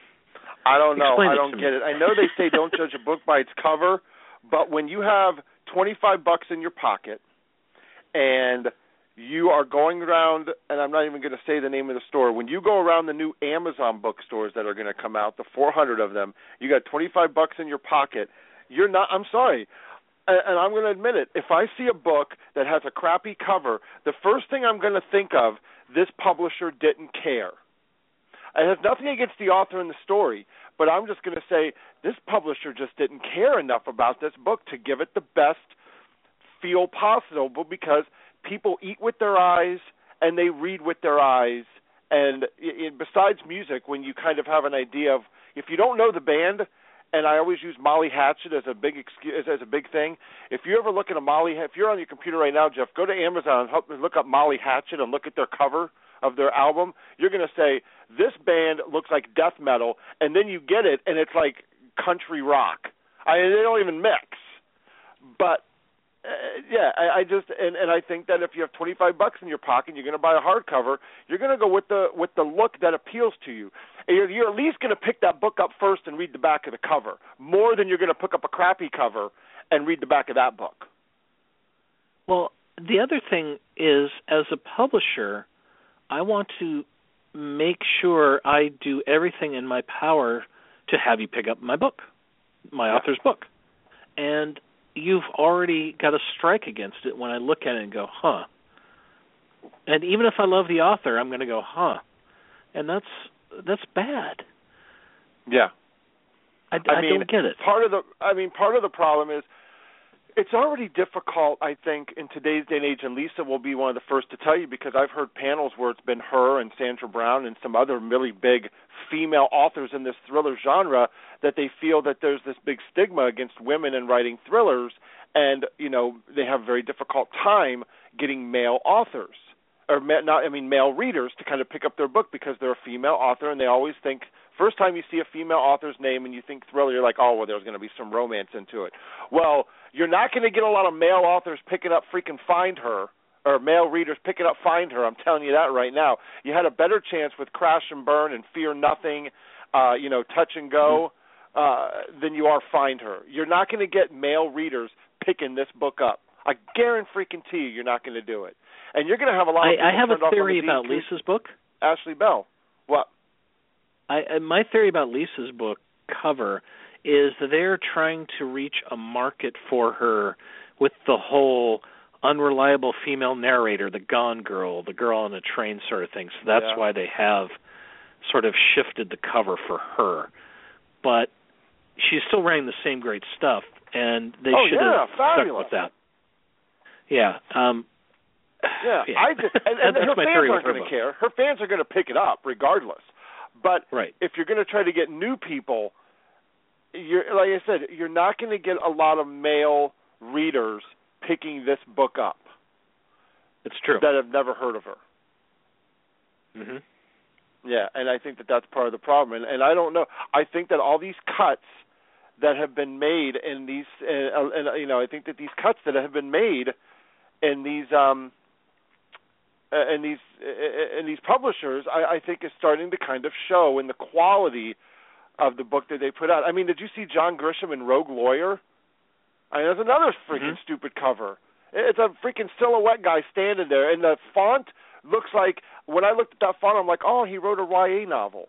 Speaker 2: I don't know.
Speaker 3: Explain
Speaker 2: I
Speaker 3: it
Speaker 2: don't
Speaker 3: to
Speaker 2: get
Speaker 3: me.
Speaker 2: it. I know they say don't judge a book by its cover, but when you have twenty-five bucks in your pocket and you are going around, and I'm not even going to say the name of the store, when you go around the new Amazon bookstores that are going to come out, the four hundred of them, you got twenty-five bucks in your pocket, you're not, I'm sorry, and I'm going to admit it, if I see a book that has a crappy cover, the first thing I'm going to think of, this publisher didn't care. It has nothing against the author and the story, but I'm just going to say this publisher just didn't care enough about this book to give it the best feel possible because people eat with their eyes and they read with their eyes. And it, besides music, when you kind of have an idea of, if you don't know the band, and I always use Molly Hatchet as a big excuse, as a big thing. If you ever look at a Molly, if you're on your computer right now, Jeff, go to Amazon and look up Molly Hatchet and look at their cover of their album. You're going to say, this band looks like death metal, and then you get it, and it's like country rock. I mean, they don't even mix. But uh, yeah, I, I just and, and I think that if you have twenty-five bucks in your pocket, and you're going to buy a hardcover, you're going to go with the with the look that appeals to you. And you're, you're at least going to pick that book up first and read the back of the cover, more than you're going to pick up a crappy cover and read the back of that book.
Speaker 3: Well, the other thing is, as a publisher, I want to make sure I do everything in my power to have you pick up my book, my
Speaker 2: yeah.
Speaker 3: author's book. And you've already got a strike against it when I look at it and go, huh. And even if I love the author, I'm going to go, huh. And that's that's bad.
Speaker 2: Yeah.
Speaker 3: I,
Speaker 2: I,
Speaker 3: I
Speaker 2: mean,
Speaker 3: don't get it.
Speaker 2: Part of the, I mean, part of the problem is It's already difficult, I think, in today's day and age, and Lisa will be one of the first to tell you because I've heard panels where it's been her and Sandra Brown and some other really big female authors in this thriller genre that they feel that there's this big stigma against women in writing thrillers, and, you know, they have a very difficult time getting male authors, or not, I mean, male readers to kind of pick up their book because they're a female author, and they always think, first time you see a female author's name and you think thriller, you're like, oh, well, there's going to be some romance into it. Well, you're not going to get a lot of male authors picking up freaking Find Her, or male readers picking up Find Her. I'm telling you that right now. You had a better chance with Crash and Burn and Fear Nothing, uh, you know, Touch and Go, uh, than you are Find Her. You're not going to get male readers picking this book up. I guarantee freaking you, you're not going to do it. And you're going to have a lot of people
Speaker 3: I, I have
Speaker 2: turned
Speaker 3: a
Speaker 2: off
Speaker 3: theory
Speaker 2: on the
Speaker 3: about
Speaker 2: D-
Speaker 3: Lisa's book.
Speaker 2: Ashley Bell. What?
Speaker 3: I, my theory about Lisa's book cover is that they're trying to reach a market for her with the whole unreliable female narrator, the Gone Girl, the girl on a train sort of thing. So that's
Speaker 2: yeah.
Speaker 3: why they have sort of shifted the cover for her. But she's still writing the same great stuff, and they
Speaker 2: oh,
Speaker 3: should
Speaker 2: yeah,
Speaker 3: have
Speaker 2: fabulous.
Speaker 3: stuck with that. Yeah. Um,
Speaker 2: yeah,
Speaker 3: yeah.
Speaker 2: I just, and, and
Speaker 3: That's
Speaker 2: her
Speaker 3: my
Speaker 2: fans
Speaker 3: theory
Speaker 2: aren't
Speaker 3: with her
Speaker 2: going to
Speaker 3: book.
Speaker 2: care. Her fans are going to pick it up regardless. But
Speaker 3: right.
Speaker 2: if you're going to try to get new people, you're like I said, you're not going to get a lot of male readers picking this book up.
Speaker 3: It's true.
Speaker 2: That have never heard of her.
Speaker 3: Mm-hmm.
Speaker 2: Yeah, and I think that that's part of the problem. And, and I don't know. I think that all these cuts that have been made in these, uh, and you know, I think that these cuts that have been made in these, um, uh, in these, uh, in these publishers, I, I think is starting to kind of show in the quality of the book that they put out. I mean, did you see John Grisham in Rogue Lawyer? I mean, there's another freaking
Speaker 3: mm-hmm.
Speaker 2: stupid cover. It's a freaking silhouette guy standing there, and the font looks like, when I looked at that font, I'm like, oh, he wrote a Y A novel.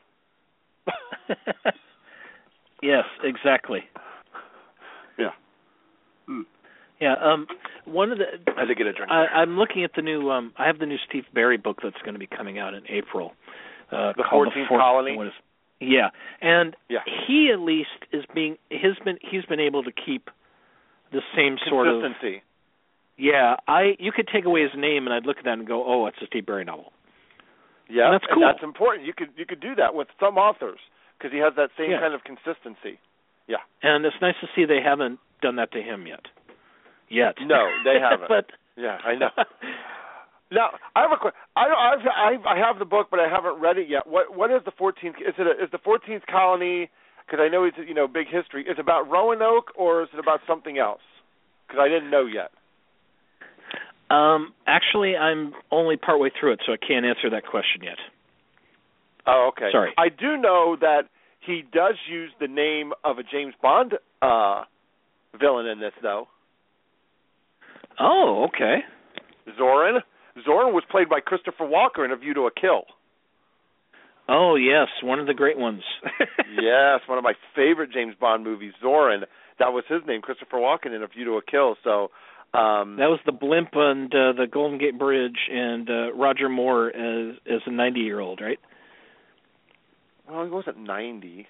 Speaker 3: Yes, exactly.
Speaker 2: Yeah. Mm.
Speaker 3: Yeah. Um, one of the
Speaker 2: I had to get a drink.
Speaker 3: I, I'm looking at the new. Um, I have the new Steve Berry book that's going to be coming out in April. Uh,
Speaker 2: the
Speaker 3: called
Speaker 2: fourteenth
Speaker 3: the
Speaker 2: Colony.
Speaker 3: What is, yeah, and
Speaker 2: yeah.
Speaker 3: he at least is being. Has been. He's been able to keep the same sort of
Speaker 2: consistency.
Speaker 3: Yeah, I. You could take away his name, and I'd look at that and go, "Oh, it's a Steve Berry novel."
Speaker 2: Yeah,
Speaker 3: and that's cool.
Speaker 2: And that's important. You could you could do that with some authors because he has that same
Speaker 3: yeah.
Speaker 2: kind of consistency. Yeah,
Speaker 3: and it's nice to see they haven't done that to him yet. Yet.
Speaker 2: No, they haven't.
Speaker 3: but
Speaker 2: yeah, I know. Now I have a question. I I've, I've I have the book, but I haven't read it yet. What what is the fourteenth? Is it a, is the fourteenth Colony? Because I know it's you know big history. Is it about Roanoke or is it about something else? Because I didn't know yet.
Speaker 3: Um, actually, I'm only partway through it, so I can't answer that question yet.
Speaker 2: Oh, okay.
Speaker 3: Sorry.
Speaker 2: I do know that he does use the name of a James Bond uh, villain in this, though.
Speaker 3: Oh, okay.
Speaker 2: Zorin. Zorin was played by Christopher Walker in A View to a Kill.
Speaker 3: Oh, yes, one of the great ones.
Speaker 2: Yes, one of my favorite James Bond movies, Zorin. That was his name, Christopher Walken in A View to a Kill. So um,
Speaker 3: that was the blimp on uh, the Golden Gate Bridge, and uh, Roger Moore as as a ninety-year-old, right?
Speaker 2: Well, he wasn't ninety.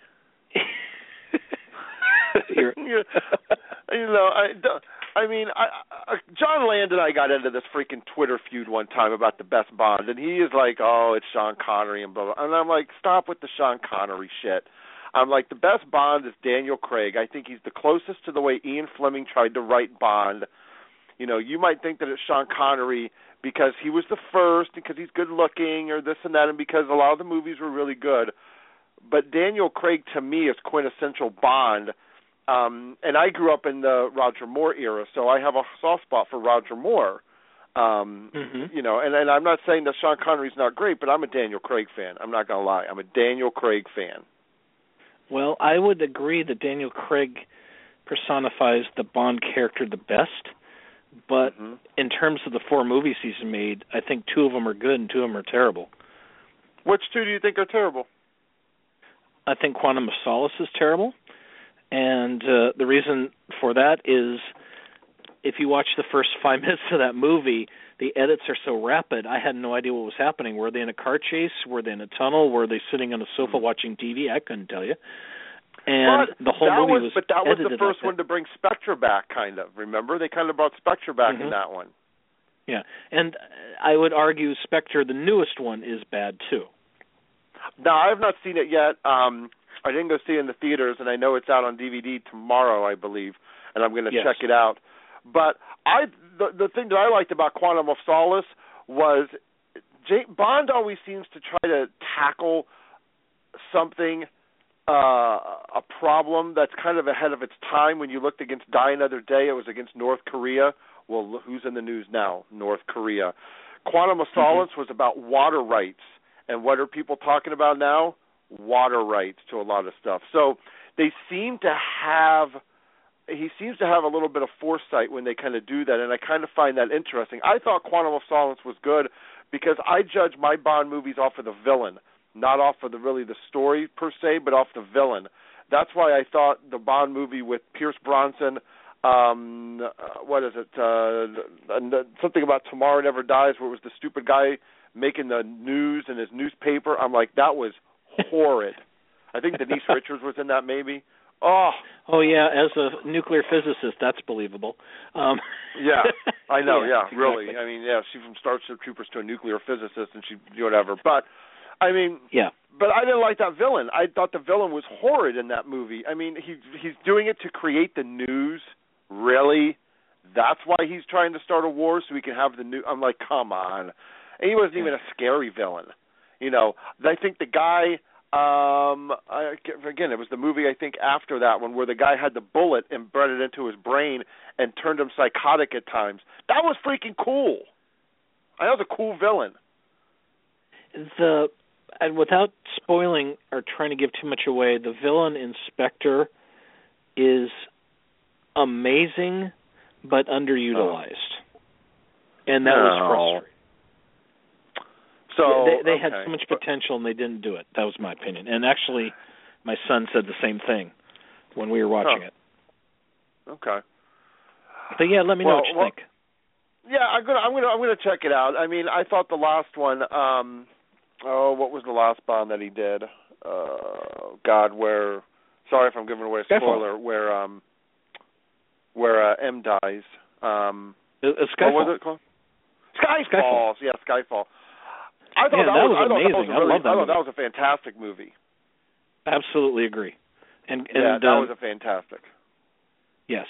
Speaker 3: you
Speaker 2: know, I don't. I mean, I, I, John Land and I got into this freaking Twitter feud one time about the best Bond, and he is like, oh, it's Sean Connery and blah, blah. And I'm like, stop with the Sean Connery shit. I'm like, the best Bond is Daniel Craig. I think he's the closest to the way Ian Fleming tried to write Bond. You know, you might think that it's Sean Connery because he was the first, because he's good looking or this and that, and because a lot of the movies were really good. But Daniel Craig, to me, is quintessential Bond. Um, and I grew up in the Roger Moore era, so I have a soft spot for Roger Moore. Um,
Speaker 3: mm-hmm.
Speaker 2: You know, and, and I'm not saying that Sean Connery's not great, but I'm a Daniel Craig fan. I'm not going to lie. I'm a Daniel Craig fan.
Speaker 3: Well, I would agree that Daniel Craig personifies the Bond character the best, but
Speaker 2: mm-hmm.
Speaker 3: in terms of the four movies he's made, I think two of them are good and two of them are terrible.
Speaker 2: Which two do you think are terrible?
Speaker 3: I think Quantum of Solace is terrible. And uh, the reason for that is if you watch the first five minutes of that movie, the edits are so rapid, I had no idea what was happening. Were they in a car chase? Were they in a tunnel? Were they sitting on a sofa watching T V? I couldn't tell you. And
Speaker 2: but
Speaker 3: the whole
Speaker 2: that
Speaker 3: movie
Speaker 2: was,
Speaker 3: was
Speaker 2: But that was the
Speaker 3: edited
Speaker 2: first
Speaker 3: like
Speaker 2: one to bring Spectre back, kind of. Remember? They kind of brought Spectre back
Speaker 3: mm-hmm.
Speaker 2: in that one.
Speaker 3: Yeah, and I would argue Spectre, the newest one, is bad too.
Speaker 2: No, I have not seen it yet. Um, I didn't go see it in the theaters, and I know it's out on D V D tomorrow, I believe, and I'm going to
Speaker 3: yes.
Speaker 2: check it out. But I, the, the thing that I liked about Quantum of Solace was J- Bond always seems to try to tackle something, uh, a problem that's kind of ahead of its time. When you looked against Die Another Day, it was against North Korea. Well, who's in the news now? North Korea. Quantum of Solace mm-hmm. was about water rights. And what are people talking about now? Water rights to a lot of stuff. So they seem to have, he seems to have a little bit of foresight when they kind of do that, and I kind of find that interesting. I thought Quantum of Solace was good because I judge my Bond movies off of the villain, not off of the really the story per se, but off the villain. That's why I thought the Bond movie with Pierce Brosnan, um, uh, what is it, uh, something about Tomorrow Never Dies, where it was the stupid guy making the news in his newspaper. I'm like, that was horrid. I think Denise Richards was in that maybe. Oh.
Speaker 3: Oh, yeah, as a nuclear physicist, that's believable. Um.
Speaker 2: Yeah, I know, yeah,
Speaker 3: yeah
Speaker 2: really.
Speaker 3: exactly.
Speaker 2: I mean, yeah, she's from Starship Troopers to a nuclear physicist, and she, whatever. But, I mean,
Speaker 3: yeah.
Speaker 2: But I didn't like that villain. I thought the villain was horrid in that movie. I mean, he he's doing it to create the news. Really? That's why he's trying to start a war so he can have the news. I'm like, come on. And he wasn't even a scary villain. You know, I think the guy, um, I, again, it was the movie, I think, after that one where the guy had the bullet embedded into his brain and turned him psychotic at times. That was freaking cool. I know, it was a cool villain.
Speaker 3: The and without spoiling or trying to give too much away, the villain in Spectre is amazing but underutilized. Oh. And that
Speaker 2: no.
Speaker 3: was frustrating.
Speaker 2: So
Speaker 3: they, they
Speaker 2: okay.
Speaker 3: had so much potential and they didn't do it. That was my opinion. And actually, my son said the same thing when we were watching
Speaker 2: oh.
Speaker 3: it.
Speaker 2: Okay.
Speaker 3: But yeah, let me
Speaker 2: well,
Speaker 3: know what you
Speaker 2: well,
Speaker 3: think.
Speaker 2: Yeah, I'm gonna, I'm gonna, I'm gonna check it out. I mean, I thought the last one. Um, oh, what was the last Bond that he did? Uh, God, where? Sorry if I'm giving away a spoiler. Skyfall. Where, um, where uh, M dies. Um,
Speaker 3: uh, Skyfall.
Speaker 2: What was it called? Skyfall.
Speaker 3: Skyfall.
Speaker 2: Yeah, Skyfall. I thought
Speaker 3: yeah,
Speaker 2: that,
Speaker 3: that
Speaker 2: was,
Speaker 3: was
Speaker 2: I
Speaker 3: amazing.
Speaker 2: Thought that was really,
Speaker 3: I love that
Speaker 2: I thought
Speaker 3: movie.
Speaker 2: that was a fantastic movie.
Speaker 3: Absolutely agree. And, and
Speaker 2: yeah, that
Speaker 3: um,
Speaker 2: was a fantastic.
Speaker 3: Yes.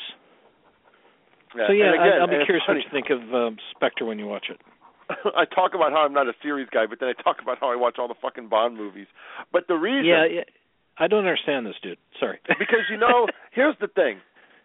Speaker 2: Yeah.
Speaker 3: So yeah,
Speaker 2: again,
Speaker 3: I'll be curious what
Speaker 2: funny.
Speaker 3: you think of um, Spectre when you watch it.
Speaker 2: I talk about how I'm not a series guy, but then I talk about how I watch all the fucking Bond movies. But the reason...
Speaker 3: Yeah, yeah. I don't understand this, dude. Sorry.
Speaker 2: Because, you know, here's the thing,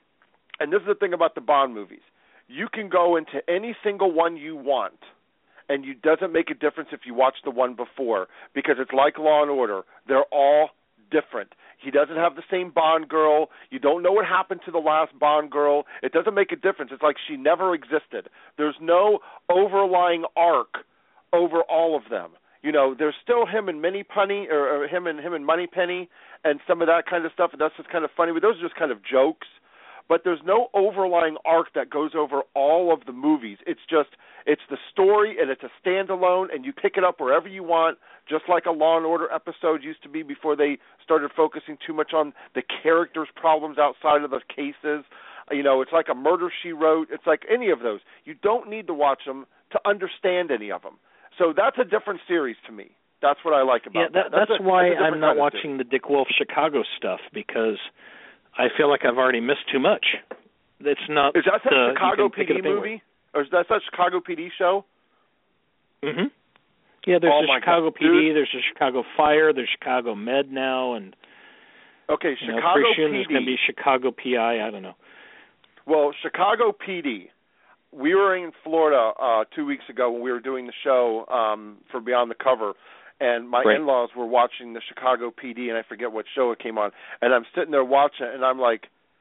Speaker 2: and this is the thing about the Bond movies. You can go into any single one you want, and it doesn't make a difference if you watch the one before, because it's like Law and Order. They're all different. He doesn't have the same Bond girl. You don't know what happened to the last Bond girl. It doesn't make a difference. It's like she never existed. There's no overlying arc over all of them. You know, there's still him and Moneypenny, or, or him and him and Moneypenny, and some of that kind of stuff. And that's just kind of funny. But those are just kind of jokes. But there's no overlying arc that goes over all of the movies. It's just, it's the story, and it's a standalone, and you pick it up wherever you want, just like a Law and Order episode used to be before they started focusing too much on the characters' problems outside of the cases. You know, it's like a Murder, She Wrote. It's like any of those. You don't need to watch them to understand any of them. So that's a different series to me. That's what I like about
Speaker 3: yeah, that.
Speaker 2: that. That's,
Speaker 3: that's
Speaker 2: a,
Speaker 3: why
Speaker 2: that's
Speaker 3: I'm not watching the Dick Wolf Chicago stuff, because I feel like I've already missed too much. It's not.
Speaker 2: Is that that
Speaker 3: uh,
Speaker 2: Chicago P D movie? Or is that that Chicago P D show?
Speaker 3: Mm-hmm. Yeah, there's
Speaker 2: oh
Speaker 3: a Chicago
Speaker 2: God.
Speaker 3: P D,
Speaker 2: Dude.
Speaker 3: there's a Chicago Fire, there's Chicago Med now, and
Speaker 2: okay,
Speaker 3: you know,
Speaker 2: Chicago
Speaker 3: pretty soon
Speaker 2: P D.
Speaker 3: There's going to be Chicago P I. I don't know.
Speaker 2: Well, Chicago P D. We were in Florida uh, two weeks ago when we were doing the show um, for Beyond the Cover, and my
Speaker 3: right.
Speaker 2: in-laws were watching the Chicago P D, and I forget what show it came on, and I'm sitting there watching it, and I'm like,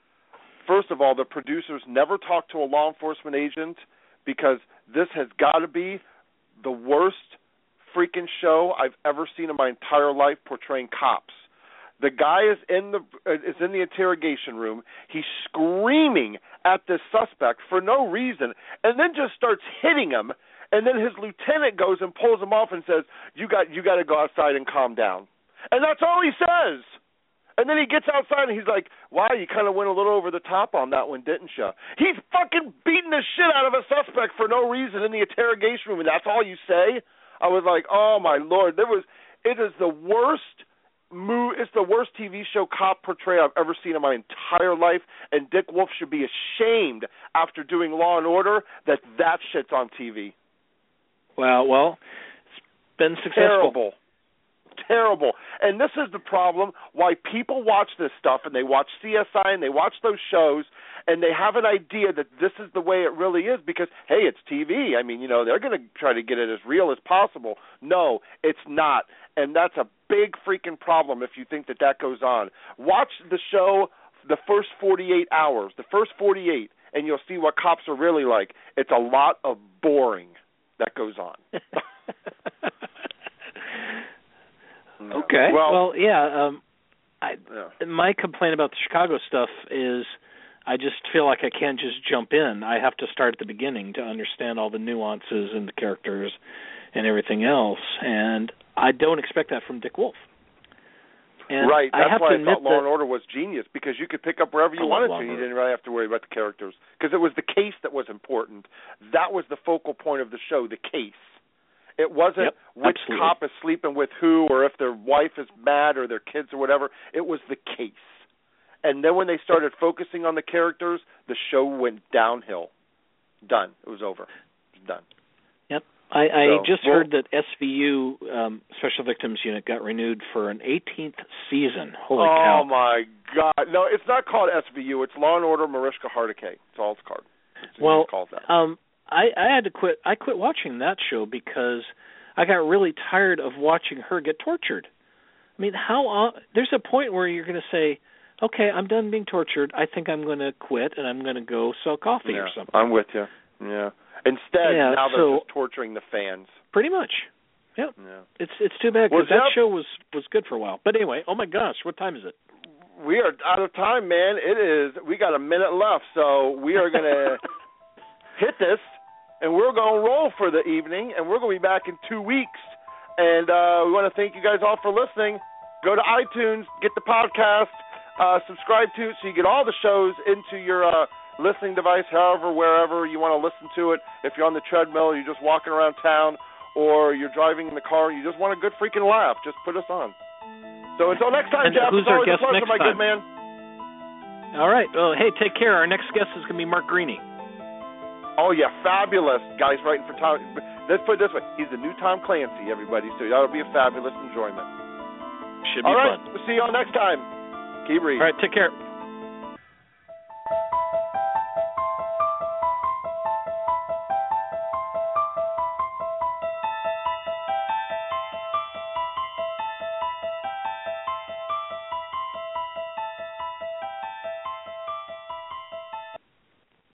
Speaker 2: first of all, the producers never talk to a law enforcement agent, because this has got to be the worst freaking show I've ever seen in my entire life portraying cops. The guy is in the is in the interrogation room. He's screaming at this suspect for no reason, and then just starts hitting him. And then his lieutenant goes and pulls him off and says, "You got you got to go outside and calm down." And that's all he says. And then he gets outside and he's like, wow, you kind of went a little over the top on that one, didn't you? He's fucking beating the shit out of a suspect for no reason in the interrogation room, and that's all you say? I was like, oh, my Lord. There was. It is the worst move. It's the worst T V show cop portrayal I've ever seen in my entire life, and Dick Wolf should be ashamed after doing Law and Order that that shit's on T V.
Speaker 3: Well, well, it's been successful.
Speaker 2: Terrible. Terrible. And this is the problem why people watch this stuff and they watch C S I and they watch those shows and they have an idea that this is the way it really is because, hey, it's T V. I mean, you know, they're going to try to get it as real as possible. No, it's not. And that's a big freaking problem if you think that that goes on. Watch the show the first forty-eight hours, the first forty-eight, and you'll see what cops are really like. It's a lot of boring that goes on.
Speaker 3: Okay.
Speaker 2: Well,
Speaker 3: well yeah. Um, I,
Speaker 2: yeah.
Speaker 3: My complaint about the Chicago stuff is I just feel like I can't just jump in. I have to start at the beginning to understand all the nuances and the characters and everything else. And I don't expect that from Dick Wolf. And
Speaker 2: right. That's
Speaker 3: I have
Speaker 2: why
Speaker 3: to
Speaker 2: I
Speaker 3: admit
Speaker 2: thought Law and Order was genius because you could pick up wherever you wanted to. You didn't really have to worry about the characters because it was the case that was important. That was the focal point of the show, the case. It wasn't
Speaker 3: yep,
Speaker 2: which
Speaker 3: absolutely.
Speaker 2: cop is sleeping with who or if their wife is mad or their kids or whatever. It was the case. And then when they started focusing on the characters, the show went downhill. Done. It was over. It was done.
Speaker 3: Yep. I, I
Speaker 2: so,
Speaker 3: just
Speaker 2: well,
Speaker 3: heard that S V U, um, Special Victims Unit, got renewed for an eighteenth season. Holy
Speaker 2: oh,
Speaker 3: cow.
Speaker 2: Oh, my God. No, it's not called S V U. It's Law and Order Mariska Hargitay. That's all it's called. It's
Speaker 3: well,
Speaker 2: called that.
Speaker 3: um, I, I had to quit. I quit watching that show because I got really tired of watching her get tortured. I mean, how? Uh, there's a point where you're going to say, "Okay, I'm done being tortured. I think I'm going to quit and I'm going to go sell coffee
Speaker 2: yeah,
Speaker 3: or something."
Speaker 2: I'm with you. Yeah. Instead,
Speaker 3: yeah,
Speaker 2: now they're
Speaker 3: so,
Speaker 2: just torturing the fans.
Speaker 3: Pretty much. Yep.
Speaker 2: Yeah.
Speaker 3: It's it's too bad
Speaker 2: Well,
Speaker 3: because that
Speaker 2: Jeff,
Speaker 3: show was was good for a while. But anyway, oh my gosh, what time is it?
Speaker 2: We are out of time, man. It is. We got a minute left, so we are going to hit this. And we're going to roll for the evening, and we're going to be back in two weeks. And uh, we want to thank you guys all for listening. Go to iTunes, get the podcast, uh, subscribe to it so you get all the shows into your uh, listening device, however, wherever you want to listen to it. If you're on the treadmill, you're just walking around town, or you're driving in the car, you just want a good freaking laugh, just put us on. So until next time,
Speaker 3: and
Speaker 2: Jeff,
Speaker 3: who's
Speaker 2: it's
Speaker 3: our
Speaker 2: always
Speaker 3: guest
Speaker 2: a pleasure,
Speaker 3: next
Speaker 2: my
Speaker 3: time?
Speaker 2: good man.
Speaker 3: All right. Well, hey, take care. Our next guest is going to be Mark Greaney.
Speaker 2: Oh, yeah, fabulous. Guy's writing for Tom. Let's put it this way. He's the new Tom Clancy, everybody, so that'll be a fabulous enjoyment.
Speaker 3: Should be
Speaker 2: all right,
Speaker 3: fun.
Speaker 2: We'll see you all next time. Keep reading.
Speaker 3: All right, take care.